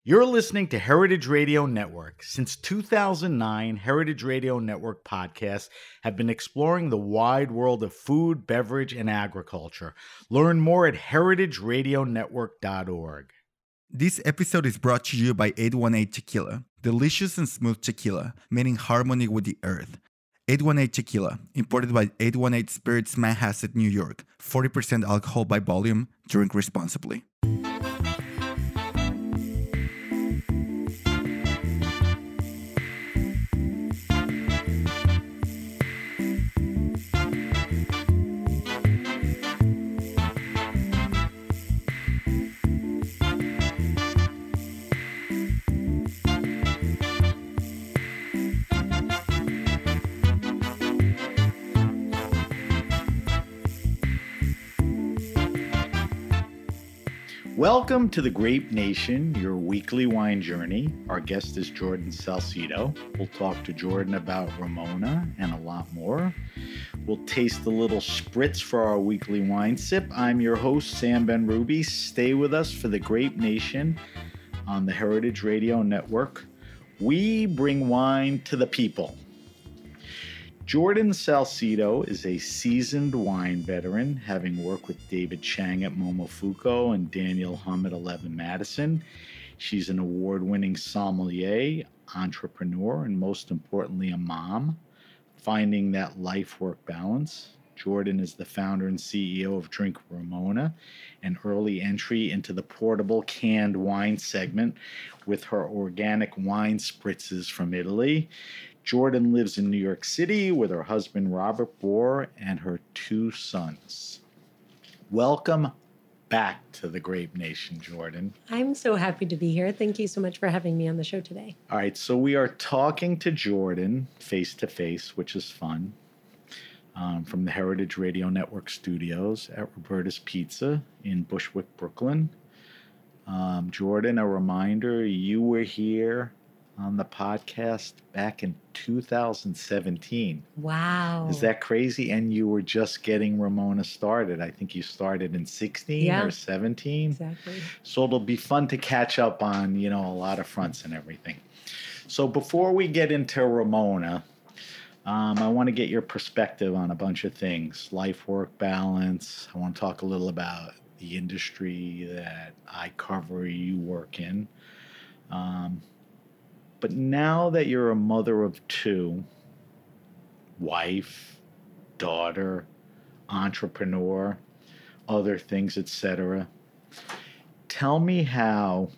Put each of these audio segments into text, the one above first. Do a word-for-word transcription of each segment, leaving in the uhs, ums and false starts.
You're listening to Heritage Radio Network. Since two thousand nine, Heritage Radio Network podcasts have been exploring the wide world of food, beverage, and agriculture. Learn more at heritage radio network dot org. This episode is brought to you by eight one eight Tequila, delicious and smooth tequila made in harmony with the earth. eight one eight Tequila, imported by eight one eight Spirits Manhasset, New York. forty percent alcohol by volume. Drink responsibly. Welcome to the Grape Nation, your weekly wine journey. Our guest is Jordan Salcedo. We'll talk to Jordan about Ramona and a lot more. We'll taste a little spritz for our weekly wine sip. I'm your host, Sam Benrubi. Stay with us for the Grape Nation on the Heritage Radio Network. We bring wine to the people. Jordan Salcedo is a seasoned wine veteran, having worked with David Chang at Momofuku and Daniel Hum at Eleven Madison. She's an award-winning sommelier, entrepreneur, and most importantly, a mom, finding that life-work balance. Jordan is the founder and C E O of Drink Ramona, an early entry into the portable canned wine segment with her organic wine spritzes from Italy. Jordan lives in New York City with her husband, Robert Bohr, and her two sons. Welcome back to the Grape Nation, Jordan. I'm so happy to be here. Thank you so much for having me on the show today. All right, so we are talking to Jordan face-to-face, which is fun, um, from the Heritage Radio Network studios at Roberta's Pizza in Bushwick, Brooklyn. Um, Jordan, a reminder, you were here on the podcast back in two thousand seventeen. Wow. Is that crazy? And you were just getting Ramona started. I think you started in sixteen yeah, or seventeen. Exactly. So it'll be fun to catch up on, you know, a lot of fronts and everything. So before we get into Ramona, um, I want to get your perspective on a bunch of things. Life-work balance. I want to talk a little about the industry that I cover, you work in. Um, But now that you're a mother of two, wife, daughter, entrepreneur, other things, et cetera, tell me how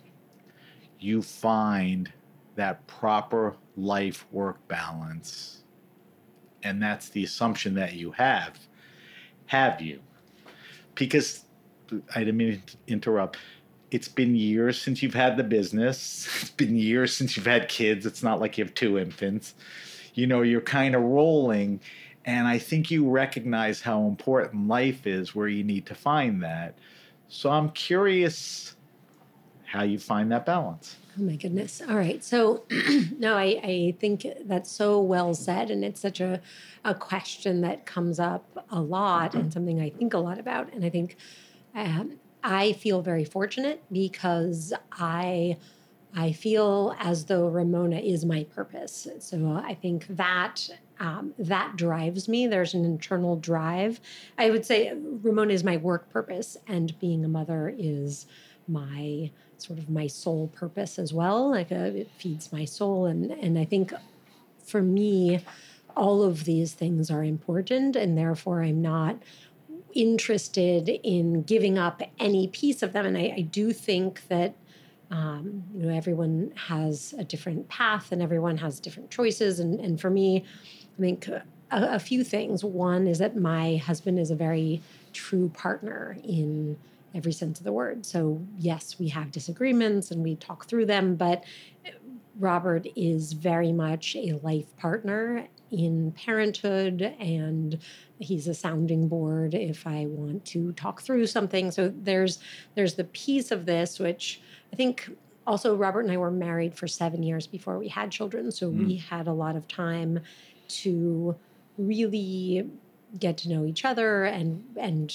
you find that proper life-work balance. And that's the assumption that you have. Have you? Because, I didn't mean to interrupt. It's been years since you've had the business. It's been years since you've had kids. It's not like you have two infants. You know, you're kind of rolling. And I think you recognize how important life is where you need to find that. So I'm curious how you find that balance. Oh, my goodness. All right. So, no, I, I think that's so well said. And it's such a, a question that comes up a lot and something I think a lot about. And I think um, I feel very fortunate because I I feel as though Ramona is my purpose. So I think that um, that drives me. There's an internal drive. I would say Ramona is my work purpose, and being a mother is my sort of my soul purpose as well. Like uh, it feeds my soul, and and I think for me, all of these things are important, and therefore I'm not interested in giving up any piece of them. And I, I do think that, um, you know, everyone has a different path and everyone has different choices. And, and for me, I think a, a few things. One is that my husband is a very true partner in every sense of the word. So yes, we have disagreements and we talk through them, but Robert is very much a life partner in parenthood, and he's a sounding board if I want to talk through something. So there's there's the piece of this, which I think also Robert and I were married for seven years before we had children. So mm. we had a lot of time to really get to know each other and and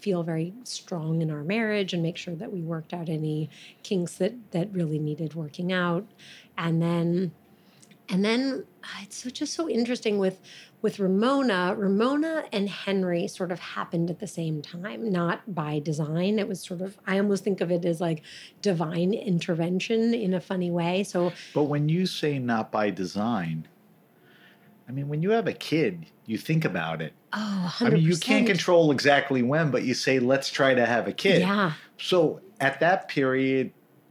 feel very strong in our marriage and make sure that we worked out any kinks that that really needed working out. And then and then it's so, just so interesting with with Ramona. Ramona and Henry sort of happened at the same time, not by design. It was sort of, I almost think of it as like divine intervention in a funny way. So, but when you say not by design, I mean, when you have a kid, you think about it. Oh, one hundred percent. I mean, you can't control exactly when, but you say, let's try to have a kid. Yeah. So at that period,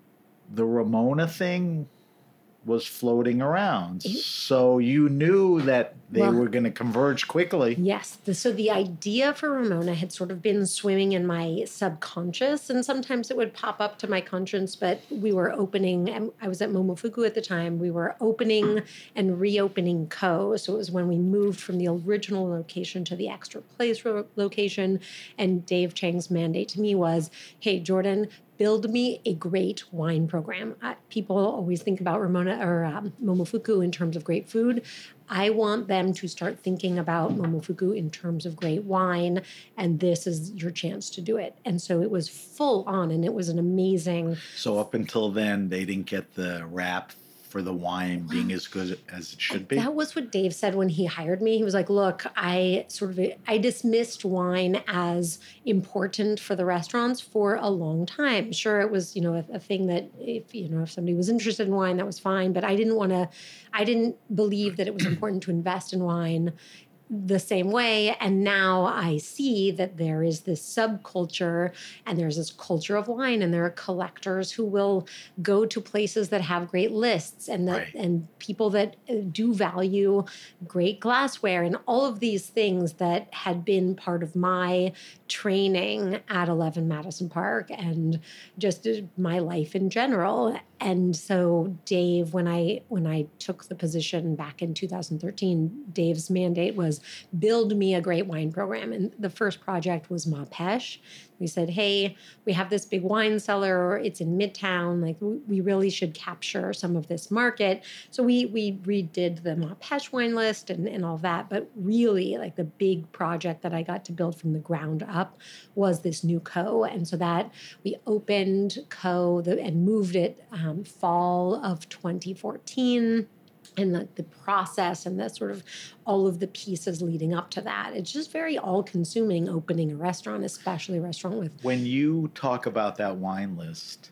the Ramona thing was floating around. It, so you knew that they well, were going to converge quickly. Yes. The, so the idea for Ramona had sort of been swimming in my subconscious, and sometimes it would pop up to my conscience, but we were opening, and I was at Momofuku at the time, we were opening and reopening Co. So it was when we moved from the original location to the Extra Place location, and Dave Chang's mandate to me was, hey, Jordan, build me a great wine program. Uh, people always think about Ramona or um, Momofuku in terms of great food. I want them to start thinking about Momofuku in terms of great wine, and this is your chance to do it. And so it was full on, and it was an amazing... So up until then, they didn't get the rap for the wine being as good as it should be? That was what Dave said when he hired me. He was like, look, I sort of, I dismissed wine as important for the restaurants for a long time. Sure, it was, you know, a, a thing that if, you know, if somebody was interested in wine, that was fine. But I didn't want to, I didn't believe that it was important to invest in wine the same way. And now I see that there is this subculture and there's this culture of wine, and there are collectors who will go to places that have great lists, and that right. and people that do value great glassware, and all of these things that had been part of my training at eleven Madison Park and just my life in general. And so Dave, when I when I took the position back in two thousand thirteen, Dave's mandate was build me a great wine program. And the first project was Ma Pêche. We said, hey, we have this big wine cellar. It's in Midtown. Like, we really should capture some of this market. So we we redid the Ma Pêche wine list and, and all that. But really, like, the big project that I got to build from the ground up was this new Co. And so that we opened Co. The, and moved it um, fall of twenty fourteen. And the, the process and the sort of all of the pieces leading up to that. It's just very all-consuming opening a restaurant, especially a restaurant with... When you talk about that wine list,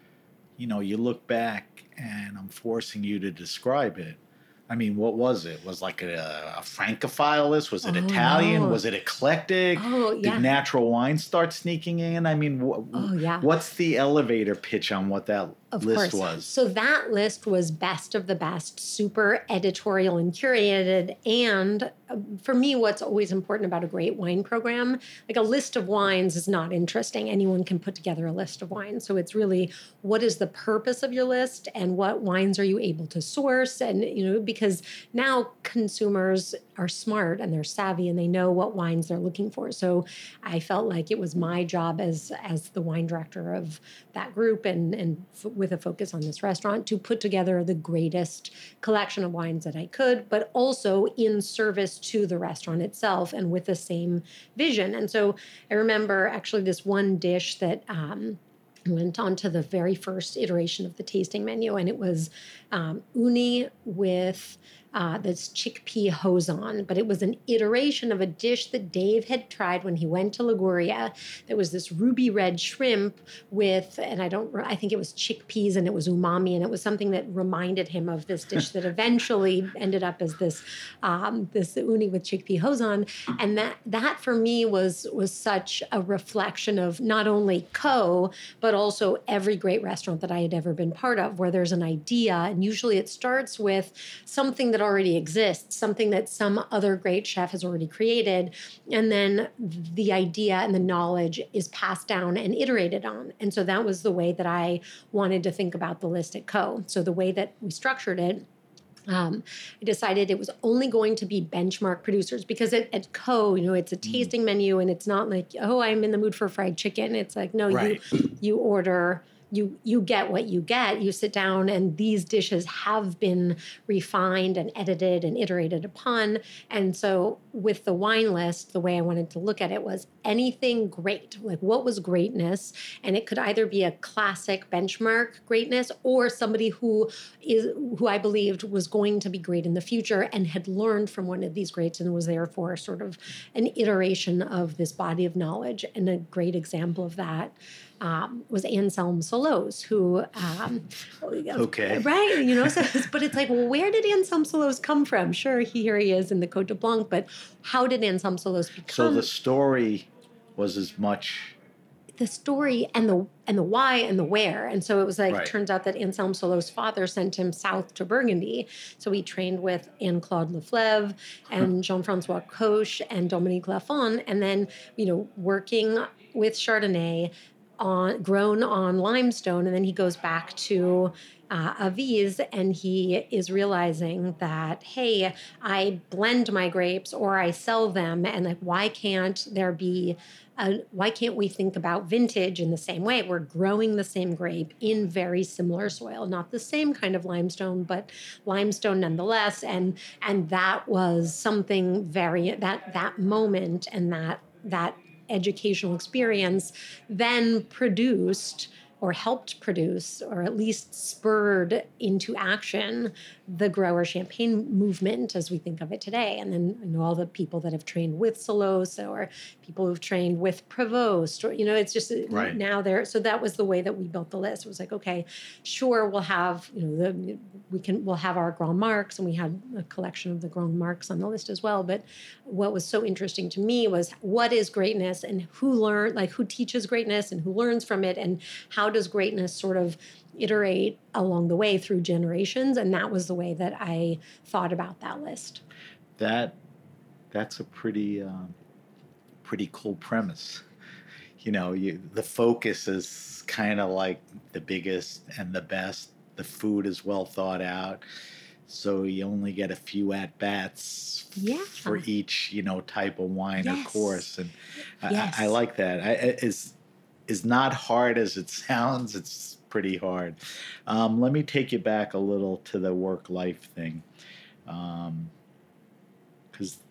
you know, you look back and I'm forcing you to describe it. I mean, what was it? Was like a, a Francophile list? Was it Oh, Italian? no. Was it eclectic? Oh, yeah. Did natural wine start sneaking in? I mean, wh- Oh, yeah. what's the elevator pitch on what that Of list course. was? So that list was best of the best, super editorial and curated. And uh, for me, what's always important about a great wine program, like a list of wines is not interesting. Anyone can put together a list of wines. So it's really, what is the purpose of your list and what wines are you able to source? And, you know, because now consumers are smart and they're savvy and they know what wines they're looking for. So I felt like it was my job as, as the wine director of that group and, and f- with a focus on this restaurant to put together the greatest collection of wines that I could, but also in service to the restaurant itself and with the same vision. And so I remember actually this one dish that um, went on to the very first iteration of the tasting menu, and it was um, uni with uh, this chickpea hosan, but it was an iteration of a dish that Dave had tried when he went to Liguria. There was this ruby red shrimp with, and I don't, I think it was chickpeas and it was umami, and it was something that reminded him of this dish that eventually ended up as this, um, this uni with chickpea hosan. And that, that for me was, was such a reflection of not only Co, but also every great restaurant that I had ever been part of, where there's an idea, and usually it starts with something that already exists, something that some other great chef has already created, and then the idea and the knowledge is passed down and iterated on. And so that was the way that I wanted to think about the list at Co. So the way that we structured it, Um, I decided it was only going to be benchmark producers, because at, at Co, you know, it's a tasting menu, and it's not like, oh, I'm in the mood for fried chicken. It's like, no, Right. you you order you you get what you get. You sit down and these dishes have been refined and edited and iterated upon. And so with the wine list, the way I wanted to look at it was anything great, like what was greatness? And it could either be a classic benchmark greatness or somebody who is who I believed was going to be great in the future and had learned from one of these greats and was therefore sort of an iteration of this body of knowledge. And a great example of that Um, was Anselm Solos, who, um, okay, right, you know, so, but it's like, well, where did Anselm Solos come from? Sure, here he is in the Côte de Blanc, but how did Anselm Solos become? So the story was as much the story and the and the why and the where. And so it was like, right. Turns out that Anselm Solos' father sent him south to Burgundy. So he trained with Anne-Claude Leflèvre and Jean-François Coche and Dominique Lafon, and then, you know, working with Chardonnay, on grown on limestone, and then he goes back to uh, Aviz, and he is realizing that, hey, I blend my grapes or I sell them, and like, why can't there be a, why can't we think about vintage in the same way? We're growing the same grape in very similar soil, not the same kind of limestone, but limestone nonetheless. And and that was something very that that moment and that that educational experience then produced or helped produce or at least spurred into action the grower champagne movement as we think of it today. And then, you know, all the people that have trained with Solos or people who've trained with Prevost, or, you know, it's just right. now there. So that was the way that we built the list. It was like, okay, sure, we'll have, you know, the, we can, we'll have our Grand Marques, and we had a collection of the Grand Marques on the list as well. But what was so interesting to me was what is greatness and who learn, like who teaches greatness and who learns from it, and how does greatness sort of iterate along the way through generations. And that was the way that I thought about that list. That that's a pretty uh, pretty cool premise. You know, you, the focus is kind of like the biggest and the best. The food is well thought out, so you only get a few at bats yeah. for each, you know, type of wine yes. or course. And yes. I, I like that. I, it's is not hard as it sounds. It's pretty hard. Um, let me take you back a little to the work-life thing, because um,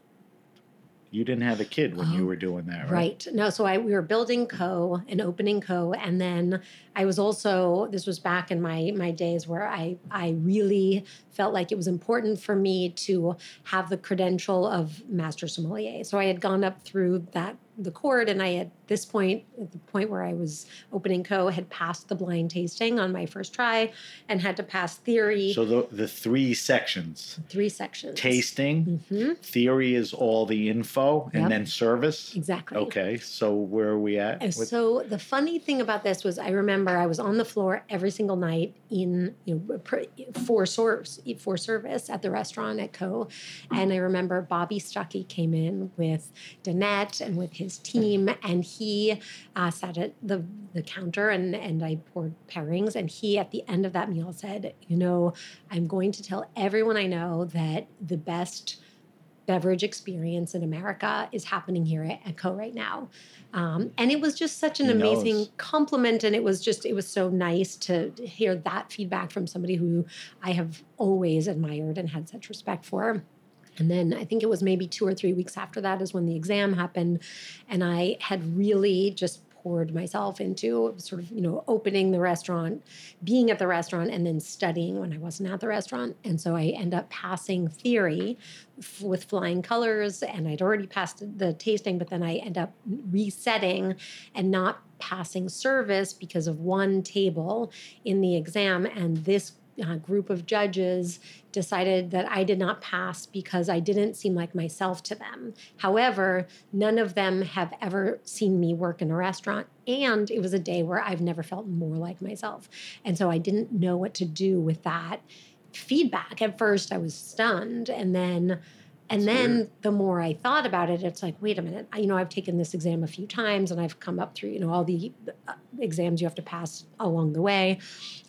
you didn't have a kid when oh, you were doing that, right? Right. No, so I we were building Co and opening Co, and then I was also, this was back in my my days where I I really felt like it was important for me to have the credential of master sommelier. So I had gone up through that the court, and I at this point, at the point where I was opening Co, had passed the blind tasting on my first try and had to pass theory. So the the three sections. Three sections. Tasting, mm-hmm. theory is all the info, and yep. then service. Exactly. Okay, so where are we at? With- so the funny thing about this was I remember I was on the floor every single night in, you know, for source, for service at the restaurant at Co. And I remember Bobby Stuckey came in with Danette and with his team, and he uh, sat at the, the counter, and, and I poured pairings, and he at the end of that meal said, you know, I'm going to tell everyone I know that the best beverage experience in America is happening here at, at Co right now. Um, and it was just such an he amazing knows. compliment. And it was just, it was so nice to hear that feedback from somebody who I have always admired and had such respect for. And then I think it was maybe two or three weeks after that is when the exam happened. And I had really just poured myself into sort of, you know, opening the restaurant, being at the restaurant, and then studying when I wasn't at the restaurant. And so I end up passing theory f- with flying colors, and I'd already passed the tasting, but then I end up resetting and not passing service because of one table in the exam. And this Uh, group of judges decided that I did not pass because I didn't seem like myself to them. However, none of them have ever seen me work in a restaurant. And it was a day where I've never felt more like myself. And so I didn't know what to do with that feedback. At first, I was stunned. And then And That's then weird. the more I thought about it, it's like, wait a minute, I, you know, I've taken this exam a few times, and I've come up through, you know, all the uh, exams you have to pass along the way.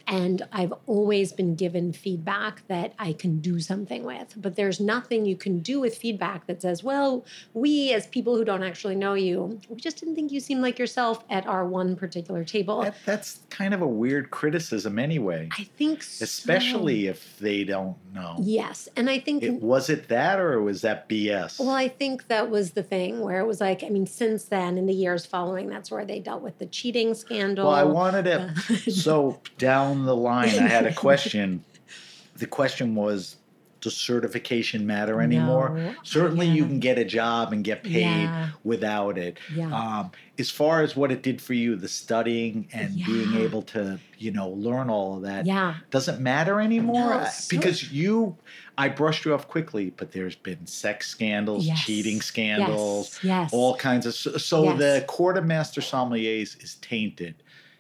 And I've always been given feedback that I can do something with. But there's nothing you can do with feedback that says, well, we as people who don't actually know you, we just didn't think you seemed like yourself at our one particular table. That, that's kind of a weird criticism anyway. I think so. Especially if they don't know. Yes. And I think... It, was it that or was that B S? Well, I think that was the thing where it was like, I mean, since then, in the years following, that's where they dealt with the cheating scandal. Well, I wanted to... so down the line, I had a question. The question was, does certification matter anymore? No. Certainly Yeah. you can get a job and get paid Yeah. without it. Yeah. Um, as far as what it did for you, the studying and Yeah. being able to, you know, learn all of that, Yeah. doesn't matter anymore? No, I- so- because you, I brushed you off quickly, but there's been sex scandals, Yes. cheating scandals, Yes. Yes. all kinds of... So, so Yes. the Court of Master Sommeliers is tainted.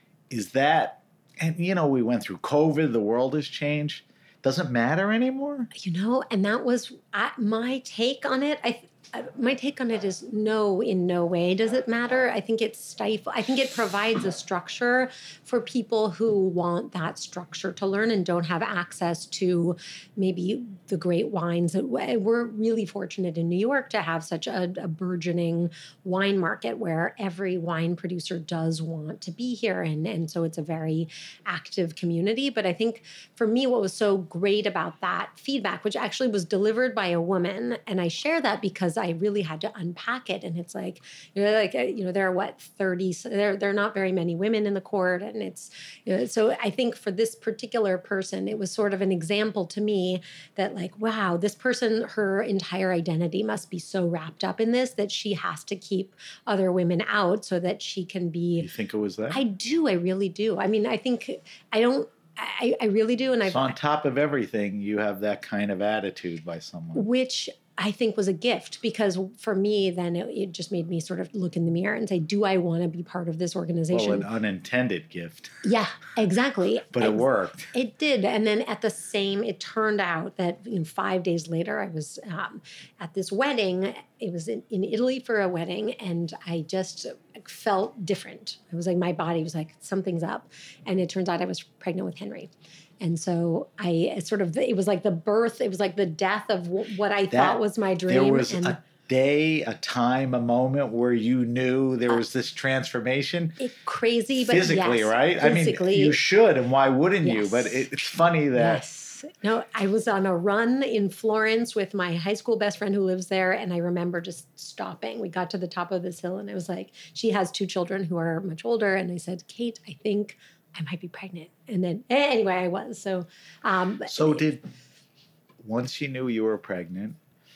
Is that... And, you know, we went through COVID. The world has changed. Doesn't matter anymore? You know, and that was I, my take on it. I, I my take on it is no, in no way does it matter. I think it's stifle. I think it provides a structure for people who want that structure to learn and don't have access to maybe the great wines. That we're really fortunate in New York to have such a, a burgeoning wine market where every wine producer does want to be here, and and so it's a very active community. But I think for me, what was so great about that feedback, which actually was delivered by a woman, and I share that because I really had to unpack it. And it's like, you know, like, you know, there are what, thirty, there, there are not very many women in the court. And it's, you know, so I think for this particular person, it was sort of an example to me that like, wow, this person, her entire identity must be so wrapped up in this that she has to keep other women out so that she can be. You think it was that? I do. I really do. I mean, I think I don't, I, I really do. And I, so on top of everything, you have that kind of attitude by someone. which I think was a gift, because for me, then it, it just made me sort of look in the mirror and say, do I want to be part of this organization? Well, an unintended gift. Yeah, exactly. But it Ex- worked. It did. And then at the same, it turned out that you know, five days later, I was um, at this wedding. It was in, in Italy for a wedding. And I just felt different. It was like my body was like, something's up. And it turns out I was pregnant with Henry. And so I sort of, it was like the birth, it was like the death of w- what I That- thought was my dream. There was and a day, a time, a moment where you knew there was this transformation. it crazy, but Physically, yes, right? Physically, I mean, you should, and why wouldn't you? Yes. But it, it's funny that Yes. No, I was on a run in Florence with my high school best friend who lives there. And I remember just stopping. We got to the top of this hill and I was like, she has two children who are much older. And I said, Kate, I think I might be pregnant. And then anyway, I was. So, um, So did, once you knew you were pregnant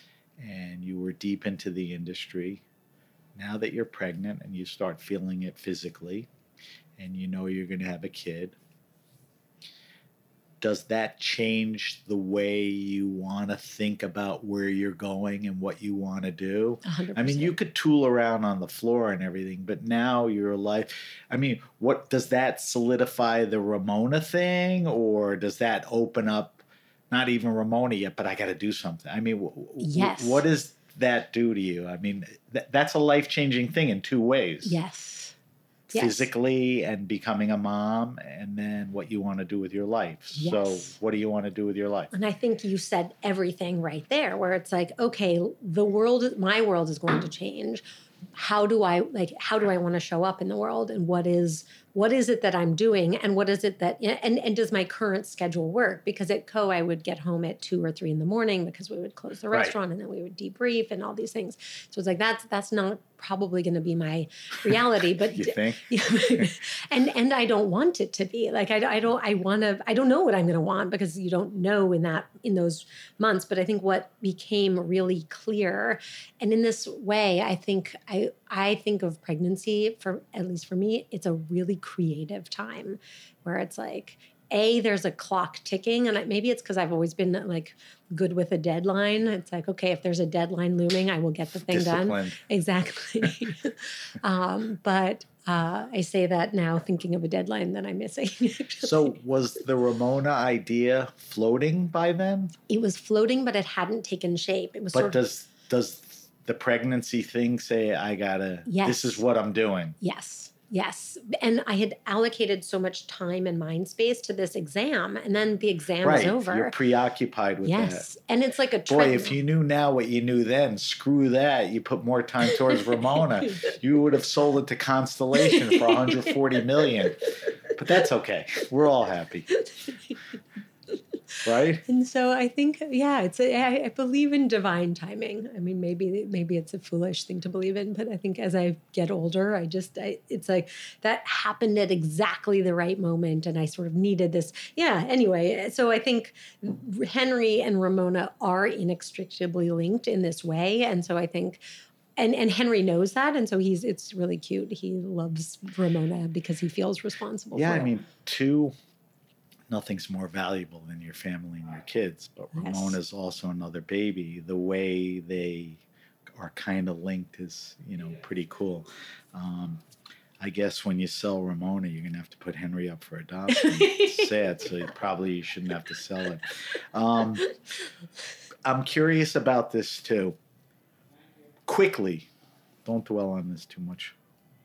and you were deep into the industry, now that you're pregnant and you start feeling it physically and you know you're going to have a kid, does that change the way you want to think about where you're going and what you want to do? one hundred percent. I mean, you could tool around on the floor and everything, but now your life, I mean, what does that solidify the Ramona thing, or does that open up, not even Ramona yet, but I got to do something? I mean, w- Yes. what does that do to you? I mean, th- that's a life-changing thing in two ways. Yes. Yes. Physically and becoming a mom, and then what you want to do with your life. Yes. So what do you want to do with your life? And I think you said everything right there, where it's like, okay, the world, my world is going to change. How do I like? How do I want to show up in the world? And what is what is it that I'm doing? And what is it that? And and does my current schedule work? Because at Co, I would get home at two or three in the morning because we would close the Right. restaurant and then we would debrief and all these things. So it's like that's that's not probably going to be my reality. But You think? and and I don't want it to be like I, I don't I want to I don't know what I'm going to want because you don't know in that in those months. But I think what became really clear, and in this way, I think I I think of pregnancy, for at least for me, it's a really creative time where it's like, A, there's a clock ticking, and I, maybe it's because I've always been like good with a deadline. It's like, okay, if there's a deadline looming, I will get the thing done. Disciplined. Exactly. um, but uh, I say that now thinking of a deadline that I'm missing. So was the Ramona idea floating by then? It was floating, but it hadn't taken shape. It was But sort of, does does the pregnancy thing say I gotta? Yes. This is what I'm doing. yes. Yes. And I had allocated so much time and mind space to this exam. And then the exam Right. is over. You're preoccupied with yes. that. And it's like a Boy, treadmill. if you knew now what you knew then, screw that. You put more time towards Ramona. You would have sold it to Constellation for one hundred forty million dollars. But that's okay. We're all happy. Right? And so I think, yeah, it's a, I, I believe in divine timing. I mean, maybe maybe it's a foolish thing to believe in, but I think as I get older, I just, I, it's like that happened at exactly the right moment, and I sort of needed this. Yeah, anyway, so I think Henry and Ramona are inextricably linked in this way, and so I think And and Henry knows that, and so he's it's really cute. He loves Ramona because he feels responsible Yeah, for I it. mean, two, nothing's more valuable than your family and your kids. But Yes. Ramona's also another baby. The way they are kind of linked is, you know, pretty cool. Um, I guess when you sell Ramona, you're going to have to put Henry up for adoption. It's sad, so you probably you shouldn't have to sell it. Um, I'm curious about this, too. Quickly, don't dwell on this too much.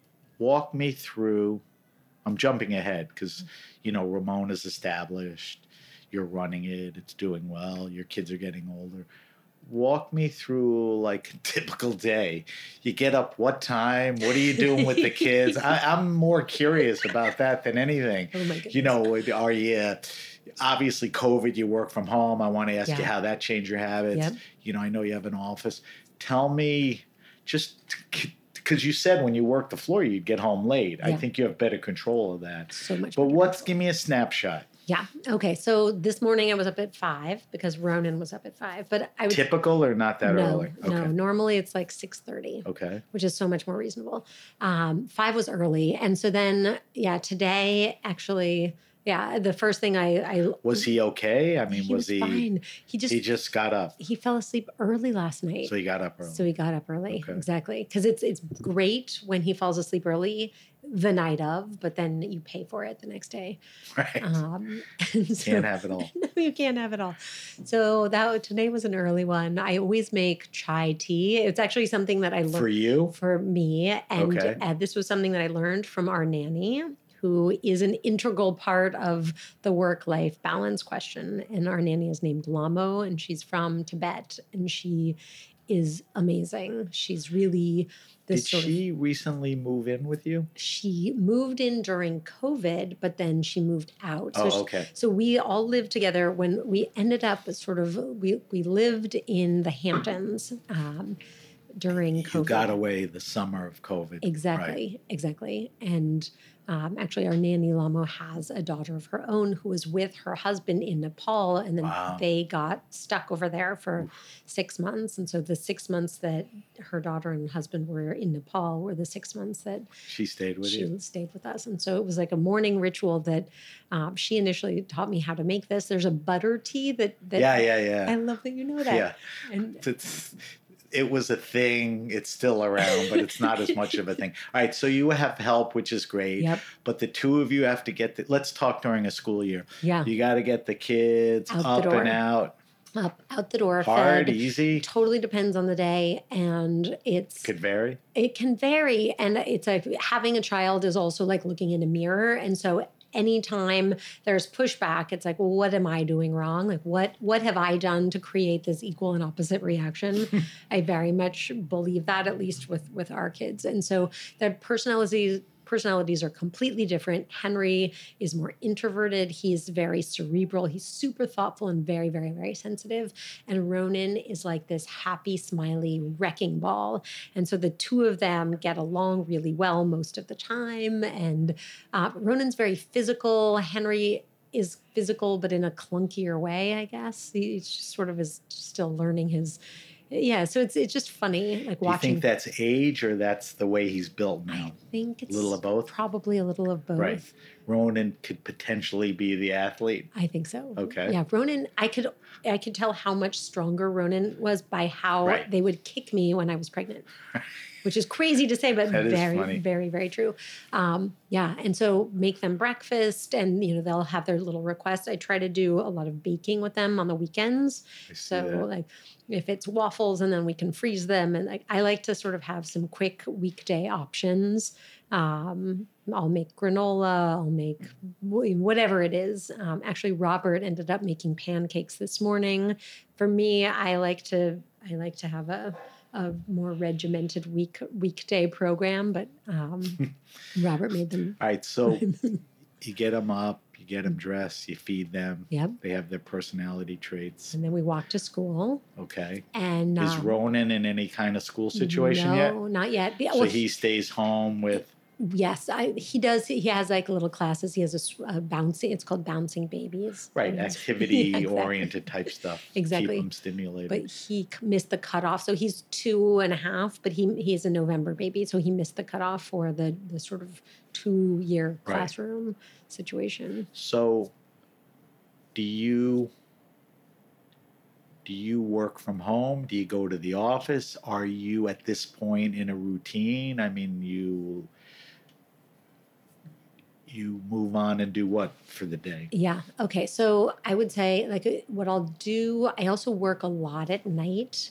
Walk me through. I'm jumping ahead because, you know, Ramona's established. You're running it. It's doing well. Your kids are getting older. Walk me through like a typical day. You get up what time? What are you doing with the kids? I, I'm more curious about that than anything. Oh my goodness. You know, are you obviously COVID? You work from home. I want to ask Yeah. you how that changed your habits. Yep. You know, I know you have an office. Tell me, just because you said when you worked the floor, you'd get home late. I Yeah. think you have better control of that. So much But better what's, control. give me a snapshot. Yeah. Okay. So this morning I was up at five because Ronan was up at five. But I would Typical or not that no, early? no. Okay. Normally it's like six thirty. Okay. Which is so much more reasonable. Um, five was early, and so then yeah, today actually. Yeah, the first thing I, I Was he okay? I mean, he was, was he? fine. He just He just got up, he fell asleep early last night. so he got up early. So he got up early. Okay. Exactly. Because it's it's great when he falls asleep early the night of, but then you pay for it the next day. right. Um, and so, Can't have it all. no, you can't have it all. So that today was an early one. I always make chai tea. It's actually something that I learned For you? for me, and Okay. uh, this was something that I learned from our nanny, who is an integral part of the work-life balance question. And our nanny is named Lamo, and she's from Tibet, and she is amazing. She's really this Did sort of she recently move in with you? she moved in during COVID, but then she moved out. So Oh, she- okay. so we all lived together when we ended up sort of, we, we lived in the Hamptons um, during COVID. You got away the summer of COVID. Exactly, exactly. And um, actually, our nanny Lamo has a daughter of her own who was with her husband in Nepal, and then Wow. they got stuck over there for six months. And so the six months that her daughter and husband were in Nepal were the six months that She stayed with she you. stayed with us. And so it was like a morning ritual that um, she initially taught me how to make this. There's a butter tea that, that Yeah, yeah, yeah. I love that you know that. Yeah. And It's, it was a thing. It's still around, but it's not as much of a thing. All right, so you have help, which is great. Yep. But the two of you have to get the, let's talk during a school year. yeah, You got to get the kids Out the up door. and out. up out the door, Hard, fed. easy, Totally depends on the day, and it's could vary. it can vary. And it's like having a child is also like looking in a mirror, and so anytime there's pushback, it's like, well, what am I doing wrong? Like, what what have I done to create this equal and opposite reaction? I very much believe that, at least with with our kids. And so their personalities personalities are completely different. Henry is more introverted. He's very cerebral. He's super thoughtful and very, very, very sensitive. And Ronan is like this happy, smiley wrecking ball. And so the two of them get along really well most of the time. And uh, Ronan's very physical. Henry is physical, but in a clunkier way, I guess. He just sort of is still learning his. Yeah, so it's it's just funny, like Do you watching. think that's age or that's the way he's built I now? think it's little of both? Probably a little of both. Right. Ronan could potentially be the athlete. I think so. Okay. Yeah, Ronan. I could I could tell how much stronger Ronan was by how Right. they would kick me when I was pregnant, which is crazy to say, but That is very, funny. very, very true. Um, yeah, and so make them breakfast, and you know they'll have their little requests. I try to do a lot of baking with them on the weekends. I see So that. like if it's waffles, and then we can freeze them, and like I like to sort of have some quick weekday options Um, I'll make granola. I'll make wh- whatever it is. Um, actually, Robert ended up making pancakes this morning. For me, I like to I like to have a a more regimented week weekday program, but um, Robert made them. All right, so you get them up, you get them dressed, you feed them. Yep. They have their personality traits. And then we walk to school. Okay. And Is um, Ronan in any kind of school situation no, yet? not yet. Yeah, So well, he stays home with. Yes, I, he does. He has like little classes. He has a, s- a bouncing. It's called Bouncing Babies. Right, And- activity Yeah, exactly. oriented type stuff. Exactly. Keep them stimulated. But he c- missed the cutoff. So he's two and a half, but he he's a November baby. So he missed the cutoff for the, the sort of two year Right. classroom situation. So do you do you work from home? Do you go to the office? Are you at this point in a routine? I mean, you you move on and do what for the day? Yeah. Okay. So I would say, like, uh, what I'll do, I also work a lot at night.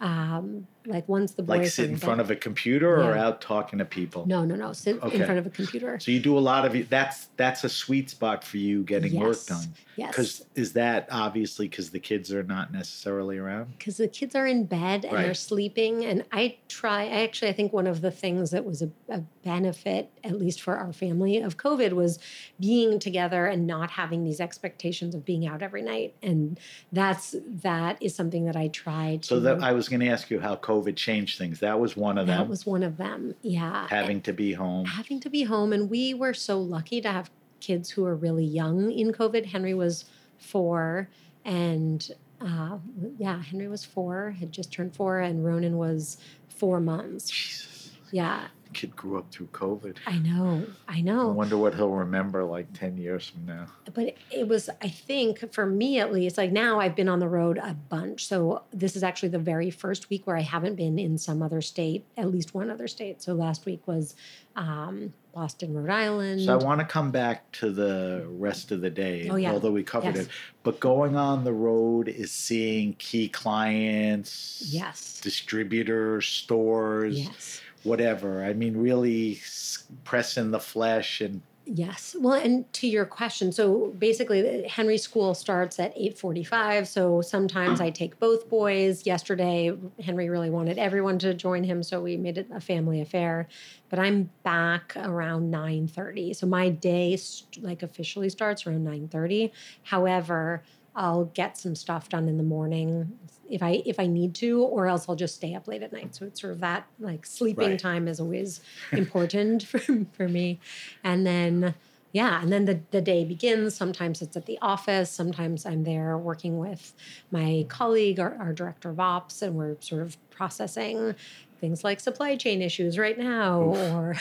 Um, like, once the boys Like are sit in bed- front of a computer or Yeah. out talking to people? No, no, no. Sit Okay. in front of a computer. So you do a lot of it. That's that's a sweet spot for you getting work Yes. done. Yes. Because is that obviously because the kids are not necessarily around? Because the kids are in bed and they're Right. sleeping. And I try, I actually, I think one of the things that was a, a benefit, at least for our family, of COVID was being together and not having these expectations of being out every night. And that's, that is something that I tried to. So that I was going to ask you how COVID changed things. That was one of that them. was one of them. Yeah. Having to be home. having to be home. And we were so lucky to have kids who were really young in COVID. Henry was four, and uh, yeah, Henry was four, had just turned four, and Ronan was four months. Jesus, Yeah, kid grew up through COVID. I know, I I know. wonder what he'll remember like ten years from now. But it, it was, I think, for me at least, like now I've been on the road a bunch. So this is actually the very first week where I haven't been in some other state, at least one other state. So last week was um, Boston, Rhode Island. So I want to come back to the rest of the day, Oh, yeah. although we covered Yes. it. But going on the road is seeing key clients, Yes. distributors, stores, Yes. whatever. I mean, really s- pressing the flesh and Yes. Well, and to your question, so basically, Henry School starts at eight forty-five. So sometimes I take both boys. Yesterday, Henry really wanted everyone to join him, so we made it a family affair. But I'm back around nine thirty. So my day st- like officially starts around nine thirty. However, I'll get some stuff done in the morning if I if I need to, or else I'll just stay up late at night. So it's sort of that like sleeping Right. time is always important for, for me. And then yeah, and then the, the day begins. Sometimes it's at the office. Sometimes I'm there working with my colleague, our, our director of ops, and we're sort of processing things like supply chain issues right now. Or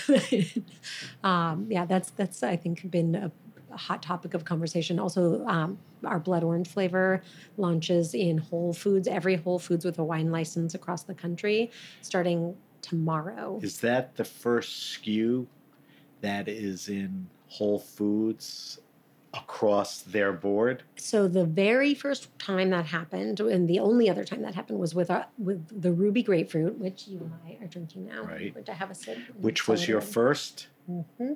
um, yeah, that's that's I think been a a hot topic of conversation. Also, um, our blood orange flavor launches in Whole Foods, every Whole Foods with a wine license across the country, starting tomorrow. is that the first S K U that is in Whole Foods across their board? So the very first time that happened, and the only other time that happened, was with our, with the Ruby grapefruit, which you and I are drinking now. Right. Which I have a sip. Which was your first? Mm-hmm.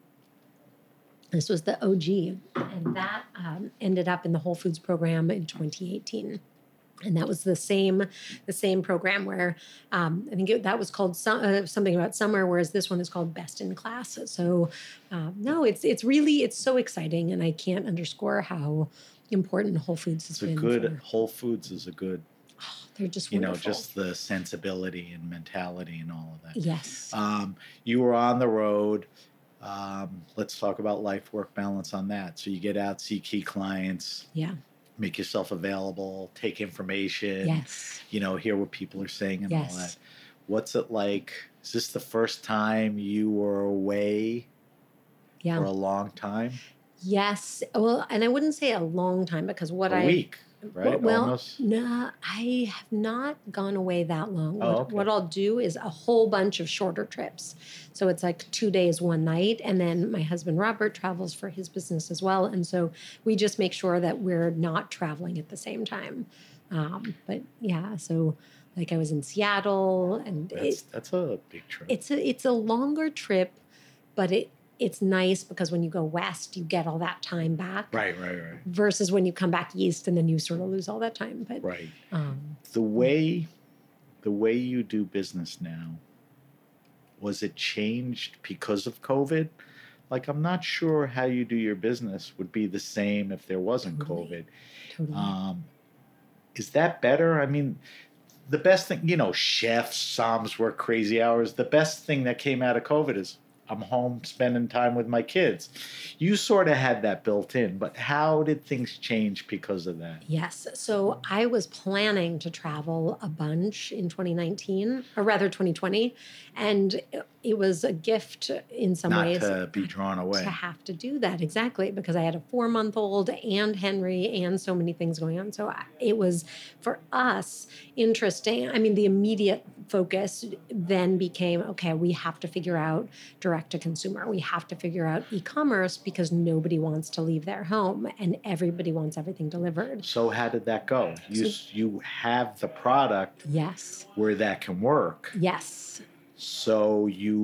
This was the O G, and that um, ended up in the Whole Foods program in twenty eighteen. And that was the same, the same program where um, I think it, that was called some, uh, something about summer, whereas this one is called Best in Class. So um, no, it's it's really it's so exciting, and I can't underscore how important Whole Foods has It's a been. good for- Whole Foods is a good, they're just you know, wonderful. just the sensibility and mentality and all of that. Yes. Um, you were on the road. Um, let's talk about life work balance on that. So you get out, see key clients, yeah. make yourself available, take information, Yes. you know, hear what people are saying and all Yes. that. What's it like? Is this the first time you were away Yeah. for a long time? Yes. Well, and I wouldn't say a long time because what a I week, right? Well, Almost. no, I have not gone away that long. Oh, what, okay. what I'll do is a whole bunch of shorter trips. So it's like two days, one night. And then my husband, Robert, travels for his business as well. And so we just make sure that we're not traveling at the same time. Um, but yeah, so like I was in Seattle, and That's it, that's a big trip. it's a it's a longer trip but it it's nice because when you go west, you get all that time back. Right, right, right. Versus when you come back east and then you sort of lose all that time. But right. Um, the way the way you do business now, was it changed because of COVID? Like, I'm not sure how you do your business would be the same if there wasn't Totally. COVID. Totally. Um, is that better? I mean, the best thing, you know, chefs, Psalms work crazy hours. The best thing that came out of COVID is I'm home spending time with my kids. You sort of had that built in, but how did things change because of that? Yes. So I was planning to travel a bunch in twenty nineteen, or rather twenty twenty. And it was a gift in some Not ways. to be drawn away. To have to do that, exactly, because I had a four-month-old and Henry and so many things going on. So I- it was, for us, interesting. I mean, the immediate focus then became, okay, we have to figure out direct-to-consumer. We have to figure out e-commerce because nobody wants to leave their home and everybody wants everything delivered. So how did that go? You, So- you have the product Yes. where that can work. Yes. So you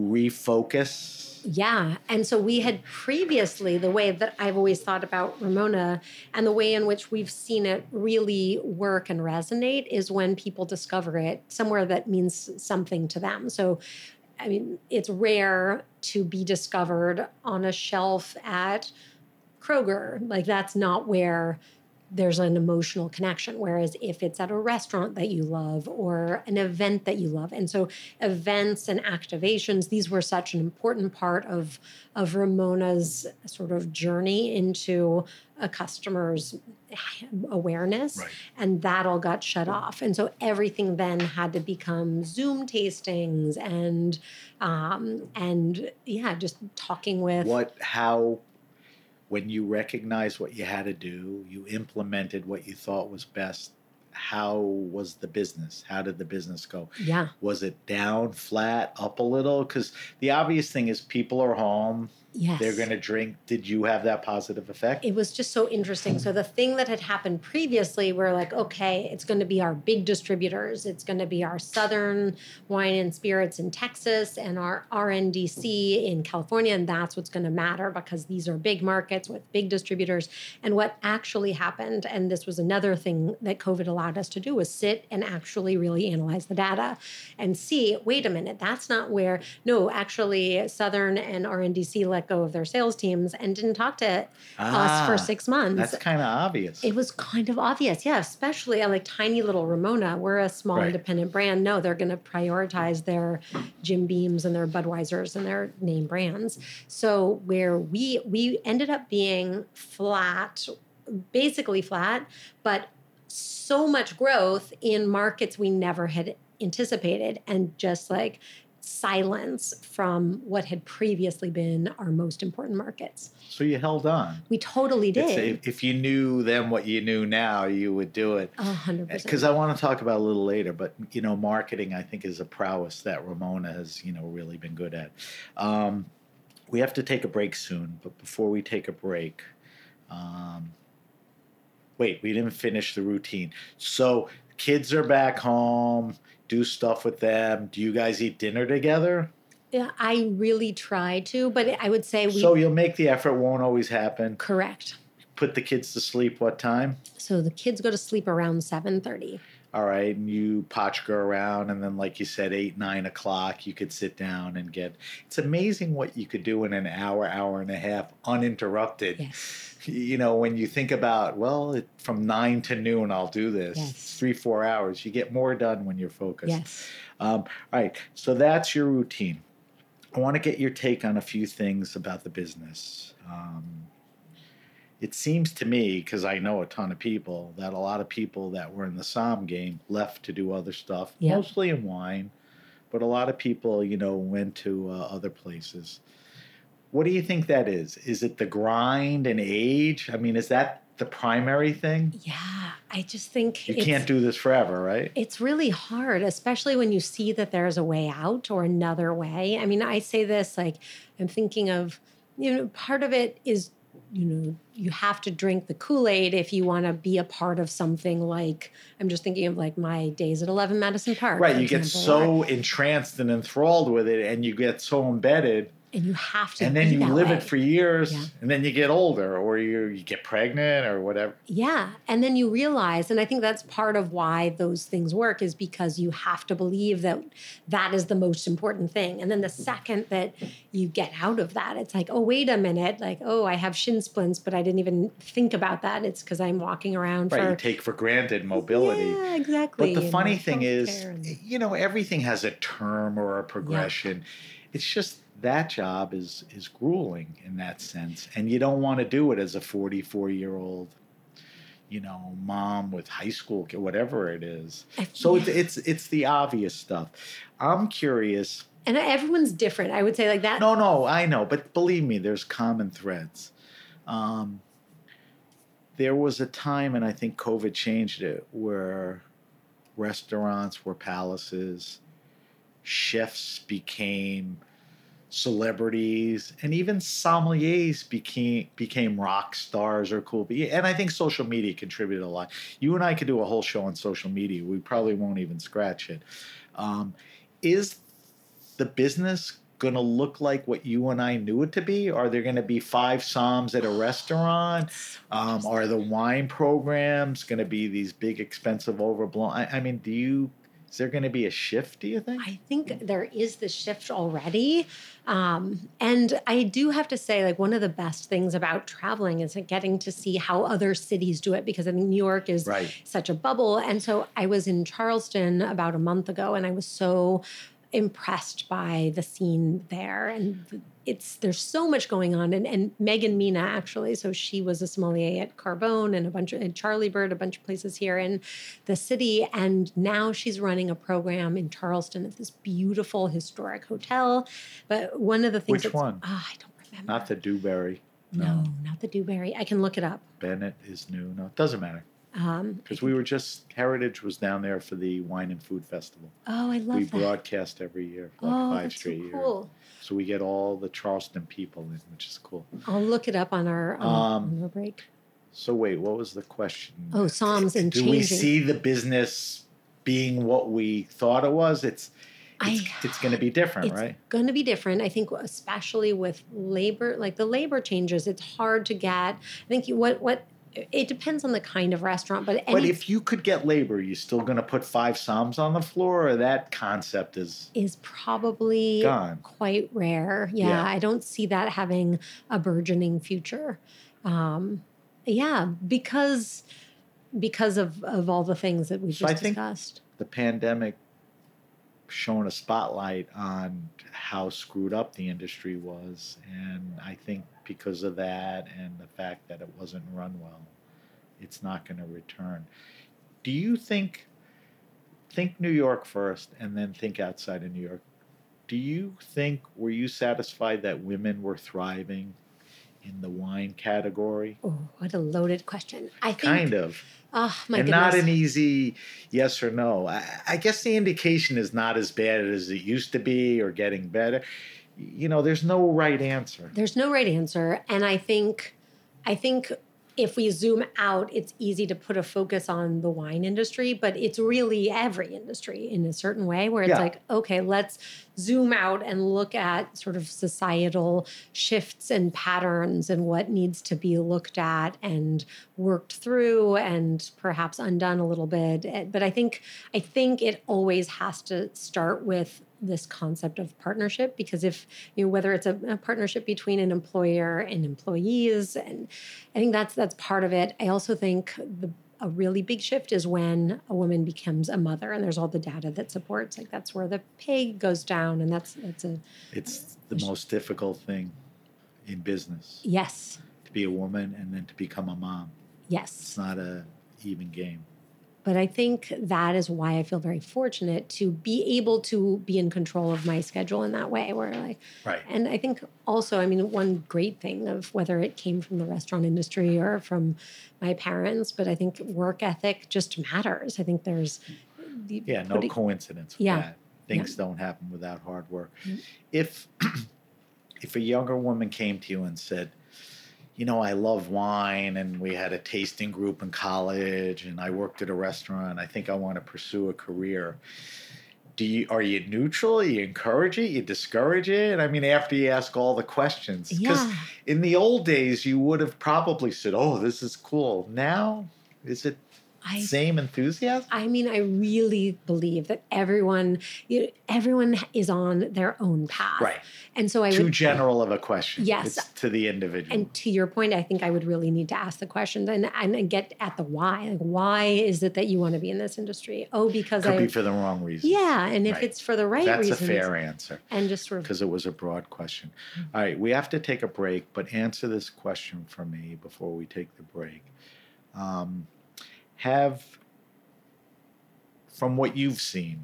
refocus. Yeah. And so we had previously, the way that I've always thought about Ramona and the way in which we've seen it really work and resonate is when people discover it somewhere that means something to them. So, I mean, it's rare to be discovered on a shelf at Kroger. Like, that's not where there's an emotional connection. Whereas if it's at a restaurant that you love or an event that you love. And so events and activations, these were such an important part of, of Ramona's sort of journey into a customer's awareness. Right. And that all got shut off. And so everything then had to become Zoom tastings and, um, and yeah, just talking with. What, how, when you recognized what you had to do, you implemented what you thought was best, how was the business? How did the business go? Yeah. Was it down, flat, up a little? Because the obvious thing is people are home. Yes. They're going to drink. Did you have that positive effect? It was just so interesting. So the thing that had happened previously, we're like, okay, it's going to be our big distributors. It's going to be our Southern Wine and Spirits in Texas and our R N D C in California. And that's what's going to matter because these are big markets with big distributors. And what actually happened, and this was another thing that COVID allowed us to do, was sit and actually really analyze the data and see, wait a minute, that's not where, no, actually Southern and R N D C let go of their sales teams and didn't talk to Ah, us for six months. That's kind of obvious. It was kind of obvious, yeah, especially at like tiny little Ramona. We're a small Right. independent brand. No, they're going to prioritize their Jim Beams and their Budweisers and their name brands. So where we we ended up being flat, basically flat, but so much growth in markets we never had anticipated and just like silence from what had previously been our most important markets. So you held on. We totally It's- did. if, if you knew then what you knew now, you would do it. A hundred Because percent. I want to talk about it a little later, but you know, marketing I think is a prowess that Ramona has you know really been good at. Um, we have to take a break soon, but before we take a break, um, wait, we didn't finish the routine. So kids are back home. Do stuff with them. Do you guys eat dinner together? Yeah, I really try to, but I would say we So you'll make the effort. Won't always happen. correct. Put the kids to sleep. What time? So the kids go to sleep around seven thirty. All right, and you potchka around, and then, like you said, eight, nine o'clock, you could sit down and get. It's amazing what you could do in an hour, hour and a half, uninterrupted. Yes. You know, when you think about, well, it, from nine to noon, I'll do this. Yes. It's three, four hours. You get more done when you're focused. Yes. Um, all right, so that's your routine. I want to get your take on a few things about the business. Um, it seems to me, because I know a ton of people, that a lot of people that were in the Somm game left to do other stuff, Yeah. mostly in wine, but a lot of people, you know, went to uh, other places. What do you think that is? Is it the grind and age? I mean, is that the primary thing? Yeah, I just think You it's, can't do this forever, right? it's really hard, especially when you see that there's a way out or another way. I mean, I say this like I'm thinking of, you know, part of it is, you know, you have to drink the Kool-Aid if you want to be a part of something like, I'm just thinking of like my days at eleven Madison Park. Right, for you get example. so entranced and enthralled with it, and you get so embedded. And you have to And then be you that live way. it for years, Yeah. and then you get older, or you, you get pregnant, or whatever. Yeah. And then you realize, and I think that's part of why those things work, is because you have to believe that that is the most important thing. And then the second that you get out of that, it's like, oh, wait a minute. Like, oh, I have shin splints, but I didn't even think about that. It's because I'm walking around Right, for. you take for granted mobility. Yeah, exactly. But the And funny like thing is, healthcare and- you know, everything has a term or a progression. It's just that job is is grueling in that sense, and you don't want to do it as a forty-four year old, you know, mom with high school, whatever it is. So it's it's it's the obvious stuff. I'm curious. And everyone's different. I would say like that. No, no, I know, but believe me, there's common threads. Um, there was a time, and I think COVID changed it, where restaurants were palaces, chefs became celebrities, and even sommeliers became became rock stars or cool. And I think social media contributed a lot. You and I could do a whole show on social media. We probably won't even scratch it. Um, is the business going to look like what you and I knew it to be? Are there going to be five somms at a restaurant? Um, are the wine programs going to be these big, expensive, overblown? I, I mean, do you... Is there going to be a shift, do you think? I think there is the shift already. Um, and I do have to say, like, one of the best things about traveling is like, getting to see how other cities do it, because I think New York is right. such a bubble. And so I was in Charleston about a month ago, and I was so impressed by the scene there. And it's there's so much going on. And, and Megan Mina, actually, so she was a sommelier at Carbone and a bunch of, at Charlie Bird, a bunch of places here in the city. And now she's running a program in Charleston at this beautiful historic hotel. But one of the things Which one? Oh, I don't remember. Not the Dewberry. No, No. not the Dewberry. I can look it up. Bennett is new. No, it doesn't matter. Um, Because we were just, Heritage was down there for the Wine and Food Festival. oh, I love we that. broadcast every year for like oh, five that's so straight years. cool. So we get all the Charleston people in, which is cool. I'll look it up on our, um, Um, on our break. So wait, what was the question? Oh, Psalms and Do changing. we see the business being what we thought it was? It's it's, I- it's going to be different, It's right? going to be different. I think, especially with labor, like the labor changes, it's hard to get. I think you, what what it depends on the kind of restaurant, but any But if you could get labor, you still going to put five Psalms on the floor, or that concept is is probably gone? quite rare. Yeah, Yeah. I don't see that having a burgeoning future. Um, yeah, because because of of all the things that we've So I just think- discussed. The pandemic shone a spotlight on how screwed up the industry was, and I think because of that and the fact that it wasn't run well, it's not going to return. Do you think think New York first and then think outside of New York? Do you think, were you satisfied that women were thriving in the wine category? Oh, what a loaded question. I think Kind of. Oh my and goodness. not an easy yes or no. I, I guess the indication is not as bad as it used to be or getting better. You know, there's no right answer. There's no right answer. And I think I think if we zoom out, it's easy to put a focus on the wine industry, but it's really every industry in a certain way where it's Yeah. like, okay, let's zoom out and look at sort of societal shifts and patterns and what needs to be looked at and worked through and perhaps undone a little bit. Eh, But I think I think it always has to start with this concept of partnership, because if you know whether it's a, a partnership between an employer and employees, and I think that's that's part of it. I also think the a really big shift is when a woman becomes a mother, and there's all the data that supports like that's where the pay goes down, and that's that's a It's the most difficult thing in business, yes, to be a woman and then to become a mom. yes. It's not a even game. But I think that is why I feel very fortunate to be able to be in control of my schedule in that way, where like, Right. and I think also, I mean, one great thing of whether it came from the restaurant industry or from my parents, but I think work ethic just matters. I think there's, the, Yeah, no putting- coincidence with Yeah. that. Things don't happen without hard work. Mhm. If if a younger woman came to you and said, you know, I love wine and we had a tasting group in college and I worked at a restaurant, I think I want to pursue a career. do you are you neutral? You encourage it? You discourage it? I mean, after you ask all the questions, because Yeah. in the old days you would have probably said, "Oh, this is cool." Now, is it I same enthusiasm? I mean, I really believe that everyone, you know, everyone is on their own path, Right. And so I Too would, general of a question. Yes. It's to the individual. and to your point, I think I would really need to ask the questions and and get at the why. Like, why is it that you want to be in this industry? Oh, because Could I, be for the wrong reason. yeah, and if Right. it's for the right That's reasons, a fair answer. and just sort of, Because it was a broad question. All right, we have to take a break, but answer this question for me before we take the break. Um, have, from what you've seen,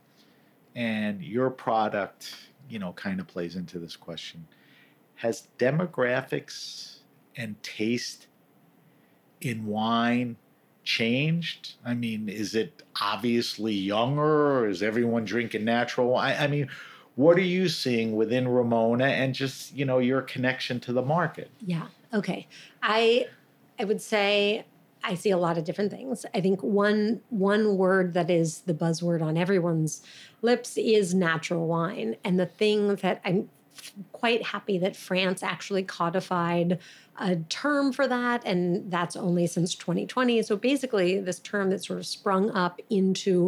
and your product, you know, kind of plays into this question, has demographics and taste in wine changed? I mean, is it obviously younger, or is everyone drinking natural wine? I mean, what are you seeing within Ramona and just, you know, your connection to the market? yeah, okay. I I would say I see a lot of different things. I think one one word that is the buzzword on everyone's lips is natural wine. And the thing that I'm quite happy that France actually codified a term for that, and that's only since twenty twenty. So basically, this term that sort of sprung up into